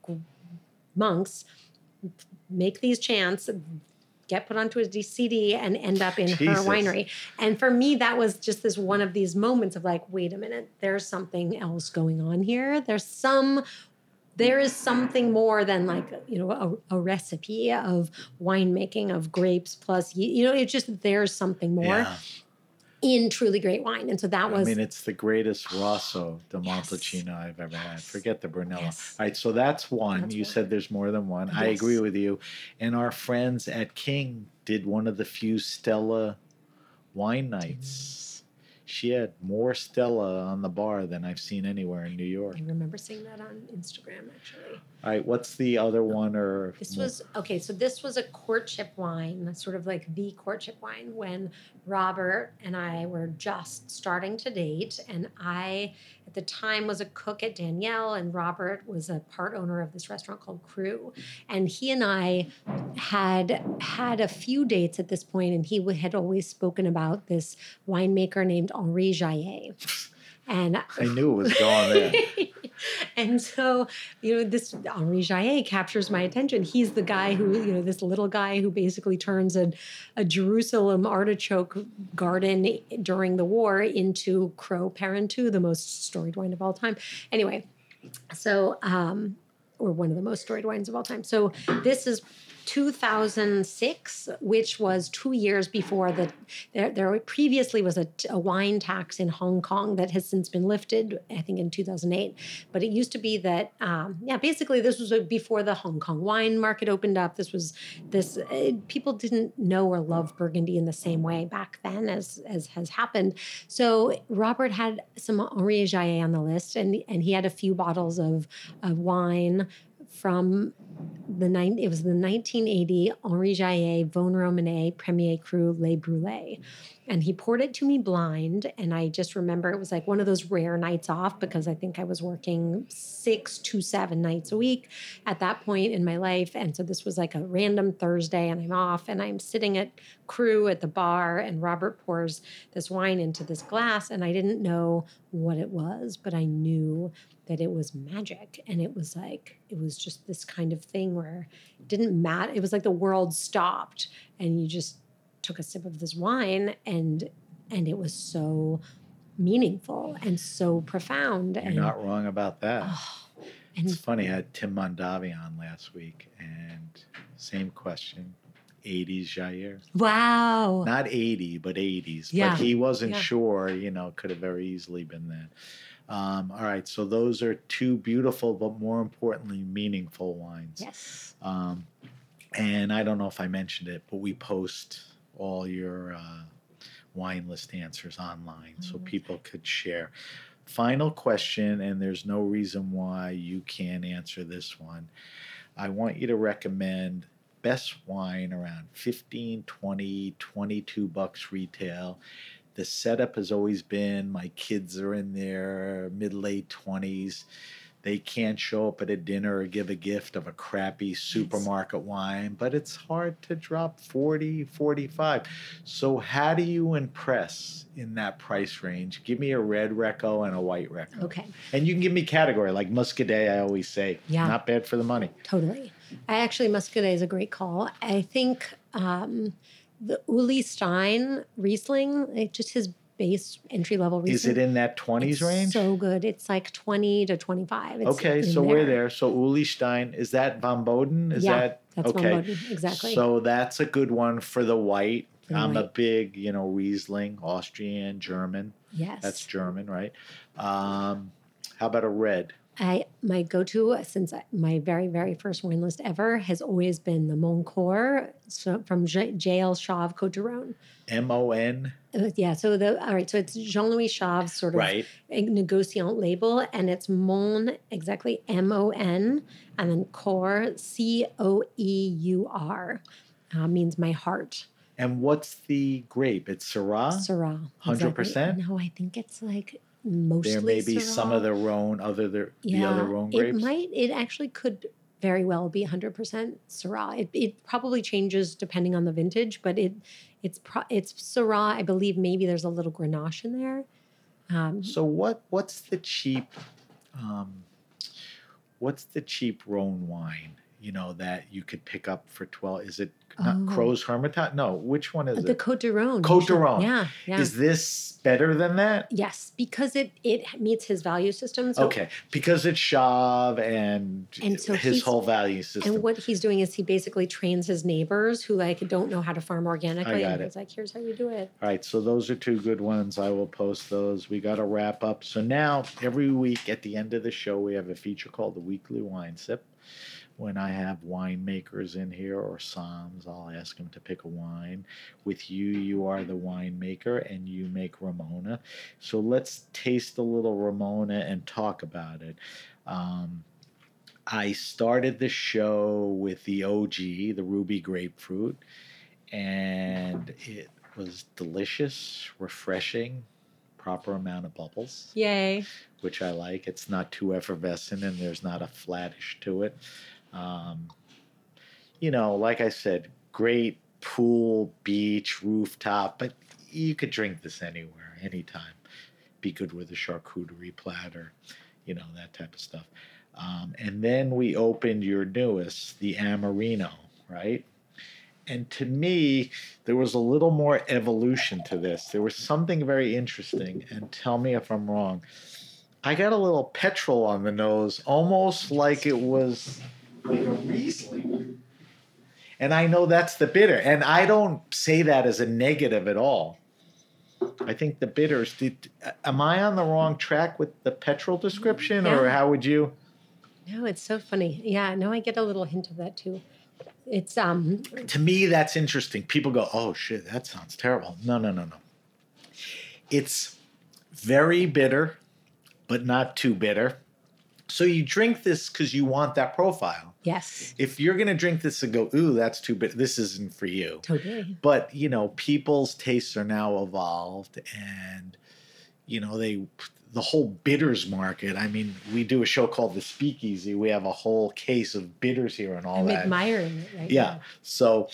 monks make these chants, get put onto a C D, and end up in Jesus. her winery. And for me, that was just this one of these moments of like, wait a minute, there's something else going on here. There's some, there is something more than like, you know, a, a recipe of winemaking of grapes plus, you know, it's just, there's something more. Yeah. In truly great wine. And so that was... I mean, it's the greatest Rosso de yes. Montalcino I've ever had. Forget the Brunello. Yes. All right, so that's one. That's you one. said there's more than one. Yes. I agree with you. And our friends at King did one of the few Stella wine nights. Mm. She had more Stella on the bar than I've seen anywhere in New York. I remember seeing that on Instagram, actually. All right, what's the other one? Or This was, okay, so this was a courtship wine, sort of like the courtship wine, when Robert and I were just starting to date. And I, at the time, was a cook at Danielle, and Robert was a part owner of this restaurant called Crew. And he and I had had a few dates at this point, and he had always spoken about this winemaker named Henri Jaillet. And I knew it was going there. And so, you know, this Henri Jaillet captures my attention. He's the guy who, you know, this little guy who basically turns a, a Jerusalem artichoke garden during the war into Creux Parentu, the most storied wine of all time. Anyway, so, um, or one of the most storied wines of all time. So this is two thousand six, which was two years before the, there, there previously was a, a wine tax in Hong Kong that has since been lifted, I think in two thousand eight. But it used to be that, um, yeah, basically this was before the Hong Kong wine market opened up. This was this, uh, people didn't know or love Burgundy in the same way back then as, as has happened. So Robert had some Henri Jaillet on the list, and, and he had a few bottles of, of wine from the nine, it was the nineteen eighty Henri Jaillet Vosne Romanée Premier Cru Les Brûlés. And he poured it to me blind. And I just remember it was like one of those rare nights off, because I think I was working six to seven nights a week at that point in my life. And so this was like a random Thursday, and I'm off, and I'm sitting at Crew at the bar, and Robert pours this wine into this glass, and I didn't know what it was, but I knew that it was magic. And it was like, it was just this kind of thing where it didn't matter. It was like the world stopped, and you just took a sip of this wine, and and it was so meaningful and so profound. You're and, not wrong about that. Oh, and it's funny. I had Tim Mondavi on last week, and same question. eighties Jair. Wow. Not eighty, but eighties. Yeah. But he wasn't Yeah. sure, you know, could have very easily been that. Um, all right, so those are two beautiful, but more importantly, meaningful wines. Yes. Um, and I don't know if I mentioned it, but we post all your uh, wine list answers online, so people could share. Final question, and there's no reason why you can't answer this one. I want you to recommend best wine around fifteen, twenty, twenty-two bucks retail The setup has always been my kids are in their mid late twenties. They can't show up at a dinner or give a gift of a crappy supermarket wine, but it's hard to drop forty, forty-five. So how do you impress in that price range? Give me a red Recco and a white Recco. Okay. And you can give me category, like Muscadet, I always say. Yeah. Not bad for the money. Totally. I actually, Muscadet is a great call. I think um, the Uli Stein Riesling, it just his base entry level Riesling. Is it in that twenties it's range? So good. It's like twenty to twenty-five. It's okay, so there. we're there. So Uli Stein, is that Von Boden? Is yeah, that that's okay? Von Boden, exactly. So that's a good one for the white. For the I'm a white. big, you know, Riesling, Austrian, German. Yes. That's German, right? Um, how about a red? I my go-to since I, my very very first wine list ever has always been the Moncourt, so from J- JL Chave Côte d'Aron. M O N? Uh, yeah, so the all right, so it's Jean-Louis Chave's sort of Right. a negociant label, and it's Mon, exactly M O N, and then Core C O E U R, uh, means my heart. And what's the grape? It's Syrah? Syrah, one hundred percent? exactly. No, I think it's like mostly. There may be some Syrah. of the Rhone, other the, Yeah, the other Rhone it grapes? might. It actually could very well be one hundred percent Syrah. It, it probably changes depending on the vintage, but it it's pro, it's Syrah. I believe maybe there's a little Grenache in there. Um, So what? What's the cheap? Um, what's the cheap Rhone wine? You know that you could pick up for twelve. Is it not Oh. Crow's Hermitage? No, which one is the it? Côte d'Aron. Côte d'Aron. Yeah, yeah. Is this better than that? yes, because it it meets his value system. So, Okay, because it's Chave and, And so his he's- whole value system. And what he's doing is he basically trains his neighbors who like don't know how to farm organically. got and it. he's like, here's how you do it. All right, so those are two good ones. I will post those. We got to wrap up. So now, every week at the end of the show, we have a feature called the Weekly Wine Sip. When I have winemakers in here or Psalms, I'll ask them to pick a wine. With you, you are the winemaker and you make Ramona. So let's taste a little Ramona and talk about it. Um, I started the show with the O G, the Ruby Grapefruit, and it was delicious, refreshing, proper amount of bubbles, Yay. which I like. It's not too effervescent and there's not a flattish to it. Um, you know, like I said, great pool, beach, rooftop, but you could drink this anywhere, anytime. Be good with a charcuterie platter, you know, that type of stuff. Um, and then we opened your newest, the Amarino, right? And to me, there was a little more evolution to this. There was something very interesting, and tell me if I'm wrong. I got a little petrol on the nose, almost like it was like a Riesling. And I know that's the bitter, and I don't say that as a negative at all. I think the bitters, did, am I on the wrong track with the petrol description, or Yeah. how would you? No, it's so funny. Yeah, no, I get a little hint of that too. It's um To me, that's interesting. People go, oh shit, that sounds terrible. No, no, no, no. It's very bitter, but not too bitter. So you drink this because you want that profile. yes, If you're going to drink this and go, ooh, that's too bitter, this isn't for you. totally. But, you know, people's tastes are now evolved, and, you know, they, the whole bitters market. I mean, we do a show called The Speakeasy. We have a whole case of bitters here and all I'm that. admiring it right Yeah. So,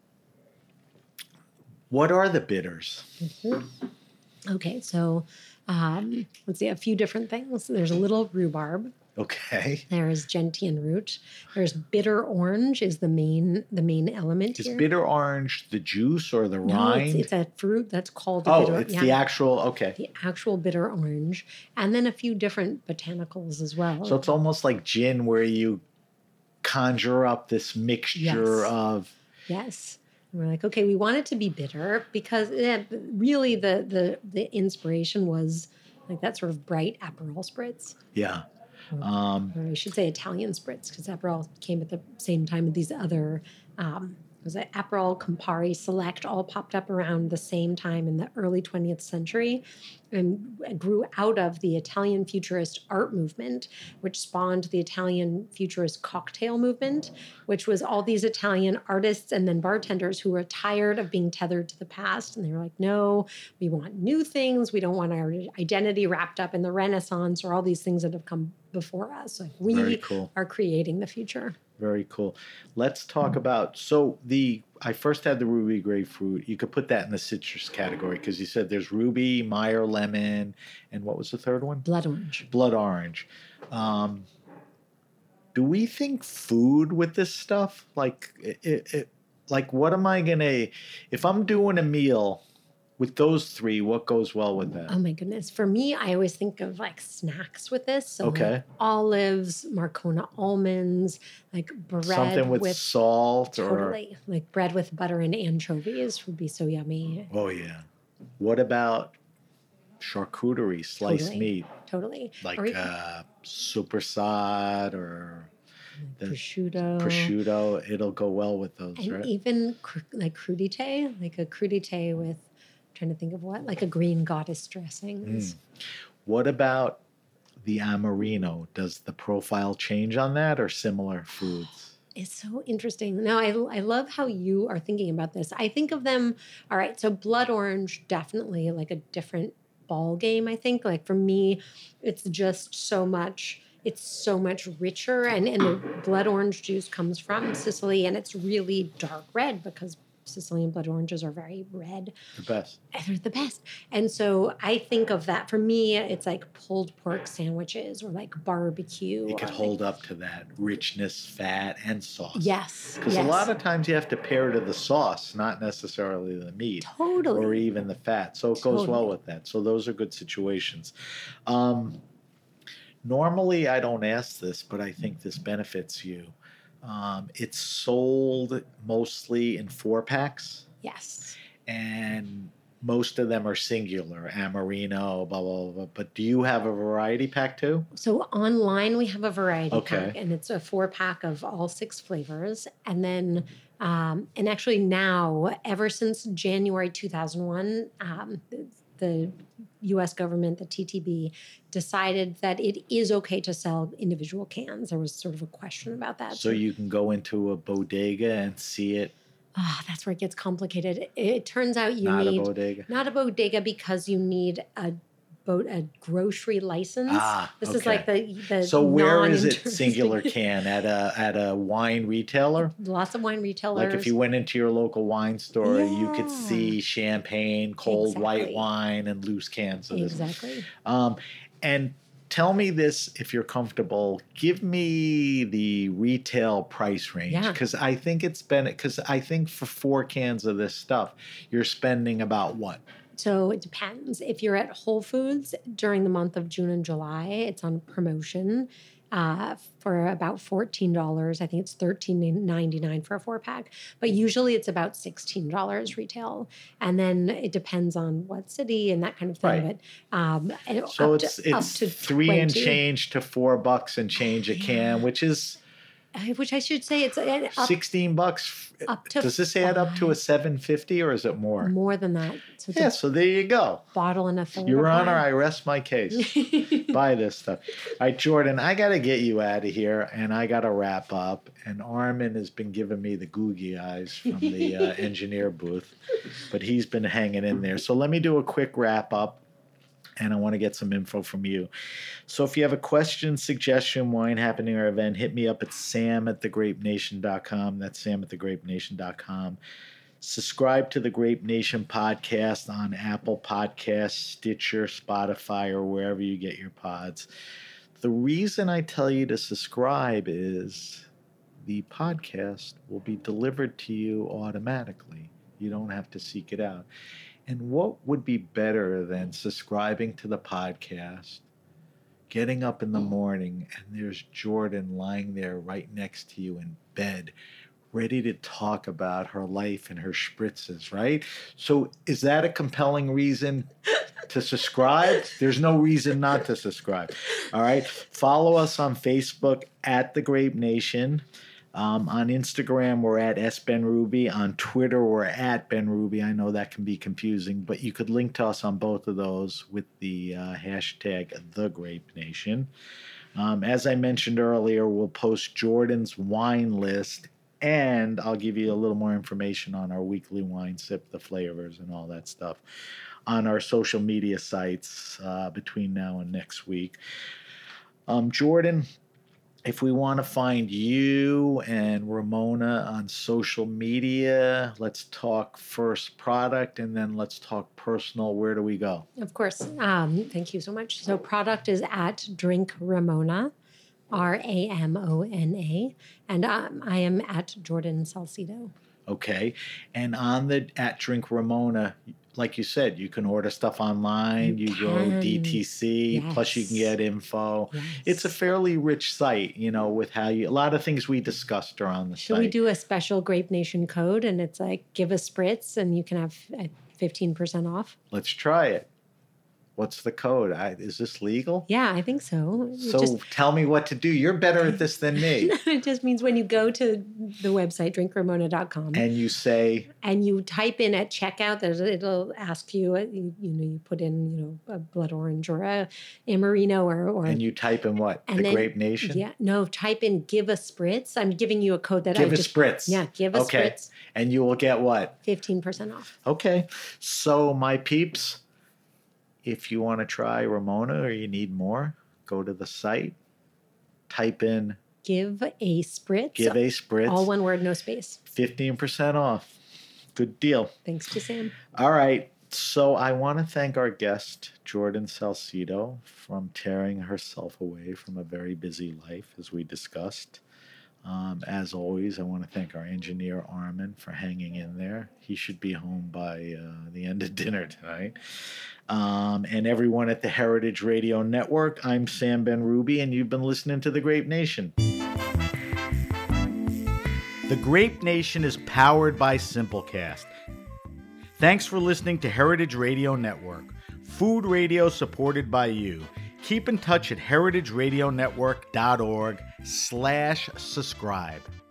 what are the bitters? now. Okay, so um, let's see, a few different things. There's a little rhubarb. Okay. There's gentian root. There's bitter orange is the main the main element Is here. bitter orange the juice or the No, rind? it's, it's a fruit that's called a oh, bitter. it's yeah, the actual. Okay. the actual bitter orange, and then a few different botanicals as well. So it's almost like gin, where you conjure up this mixture Yes. of. Yes. And we're like, okay, we want it to be bitter because yeah, really the the the inspiration was like that sort of bright Aperol spritz. Yeah. Um, Or I should say Italian spritz because Aperol came at the same time with these other um, was it Aperol, Campari, Select, all popped up around the same time in the early twentieth century and grew out of the Italian futurist art movement, which spawned the Italian futurist cocktail movement, which was all these Italian artists and then bartenders who were tired of being tethered to the past. And they were like, no, we want new things. We don't want our identity wrapped up in the Renaissance or all these things that have come before us. Like we Very cool. are creating the future. Very cool. Let's talk about, so the, I first had the ruby grapefruit. You could put that in the citrus category because you said there's ruby, Meyer lemon, and what was the third one? Blood orange. Blood orange. Um, do we think food with this stuff? Like, it, it, like what am I going to, if I'm doing a meal with those three, what goes well with that? Oh my goodness. For me, I always think of like snacks with this. So Okay. like olives, Marcona almonds, like bread Something with, with salt or... totally like bread with butter and anchovies would be so yummy. Oh, yeah. What about charcuterie, sliced Totally. meat? Totally. Like Or uh, supersad or the prosciutto. prosciutto. It'll go well with those, And right? even cr- like crudité, like a crudité with, trying to think of what, like a green goddess dressings. Mm. What about the Amarino? Does the profile change on that or similar foods? It's so interesting. No, I, I love how you are thinking about this. I think of them, all right, so blood orange, definitely like a different ball game, I think. Like for me, it's just so much, it's so much richer. And, and the blood orange juice comes from Sicily and it's really dark red because Sicilian blood oranges are very red. The best. And they're the best. And so I think of that. For me, it's like pulled pork sandwiches or like barbecue. It could or hold like, up to that richness, fat, and sauce. Yes. Because yes. a lot of times you have to pair to the sauce, not necessarily the meat. Totally. Or even the fat. So it goes well Totally. with that. So those are good situations. Um, normally, I don't ask this, but I think this benefits you. Um, it's sold mostly in four packs, Yes. and most of them are singular, Amarino, blah, blah, blah. But do you have a variety pack too? So online we have a variety Okay. pack, and it's a four pack of all six flavors. And then, um, and actually now, ever since January two thousand one, um, the, the U S government, the T T B, decided that it is okay to sell individual cans. There was sort of a question about that. So you can go into a bodega and see it. Ah, that's where it gets complicated. It, it turns out you Not a need bodega. not a bodega because you need a boat a grocery license. Ah, this is okay. like the the So where is it non-interesting- singular can? At a at a wine retailer? Lots of wine retailers. Like if you went into your local wine store, you could Yeah. see champagne, cold white Exactly. wine, and loose cans of this. Exactly. Um, and tell me this if you're comfortable. Give me the retail price range Yeah. because I think it's been because I think for four cans of this stuff, you're spending about what? So it depends. If you're at Whole Foods during the month of June and July, it's on promotion uh, for about fourteen dollars. I think it's thirteen ninety-nine for a four pack, but usually it's about sixteen dollars retail. And then it depends on what city and that kind of thing. Right. But um, and So up it's to, up it's to three and twenty. change to four bucks and change a can, which is Uh, Which I should say it's uh, up, sixteen bucks. up to Does this add up to a seven fifty or is it more? more than that. So it's Yeah, a so there you go. bottle and a third. Your of Honor, wine. I rest my case. Buy this stuff. All right, Jordan, I got to get you out of here and I got to wrap up. And Armin has been giving me the googie eyes from the uh, engineer booth, but he's been hanging in there. So let me do a quick wrap up. And I want to get some info from you. So if you have a question, suggestion, wine happening, or event, hit me up at sam at the grape nation dot com. That's sam at the grape nation dot com. Subscribe to the Grape Nation podcast on Apple Podcasts, Stitcher, Spotify, or wherever you get your pods. The reason I tell you to subscribe is the podcast will be delivered to you automatically. You don't have to seek it out. And what would be better than subscribing to the podcast, getting up in the morning, and there's Jordan lying there right next to you in bed, ready to talk about her life and her spritzes, right? So is that a compelling reason to subscribe? There's no reason not to subscribe. All right. Follow us on Facebook at The Grape Nation. Um, on Instagram, we're at sbenruby. On Twitter, we're at benruby. I know that can be confusing, but you could link to us on both of those with the uh, hashtag TheGrapeNation. Um, as I mentioned earlier, we'll post Jordan's wine list, and I'll give you a little more information on our weekly wine sip, the flavors, and all that stuff on our social media sites uh, between now and next week. Um, Jordan, if we want to find you and Ramona on social media, let's talk first product and then let's talk personal. Where do we go? Of course. Um, thank you so much. So product is at Drink Ramona, R A M O N A, and um, I am at Jordan Salcido. Okay. And on the at Drink Ramona, like you said, you can order stuff online. You, you go D T C, yes. Plus you can get info. Yes. It's a fairly rich site, you know, with how you, a lot of things we discussed are on the Should site. Should we do a special Grape Nation code? And it's like, give a spritz and you can have fifteen percent off. Let's try it. What's the code? I, is this legal? Yeah, I think so. So just, tell me what to do. You're better at this than me. It just means when you go to the website, drink ramona dot com. And you say... And you type in at checkout, there's, it'll ask you, you, you know, you put in, you know, a blood orange or a Amarino or... or and you type in what? The then, Grape Nation? Yeah. No, type in give a spritz. I'm giving you a code that give I Give a just, spritz. Yeah, give a okay. spritz. And you will get what? fifteen percent off. Okay. So, my peeps... If you want to try Ramona or you need more, go to the site, type in... Give a spritz. Give a spritz. All one word, no space. fifteen percent off. Good deal. Thanks to Sam. All right. So I want to thank our guest, Jordan Salcido, from tearing herself away from a very busy life, as we discussed. Um, as always, I want to thank our engineer, Armin, for hanging in there. He should be home by uh, the end of dinner tonight. Um, and everyone at the Heritage Radio Network, I'm Sam Benruby, and you've been listening to The Grape Nation. The Grape Nation is powered by Simplecast. Thanks for listening to Heritage Radio Network, food radio supported by you. Keep in touch at heritageradionetwork.org slash subscribe.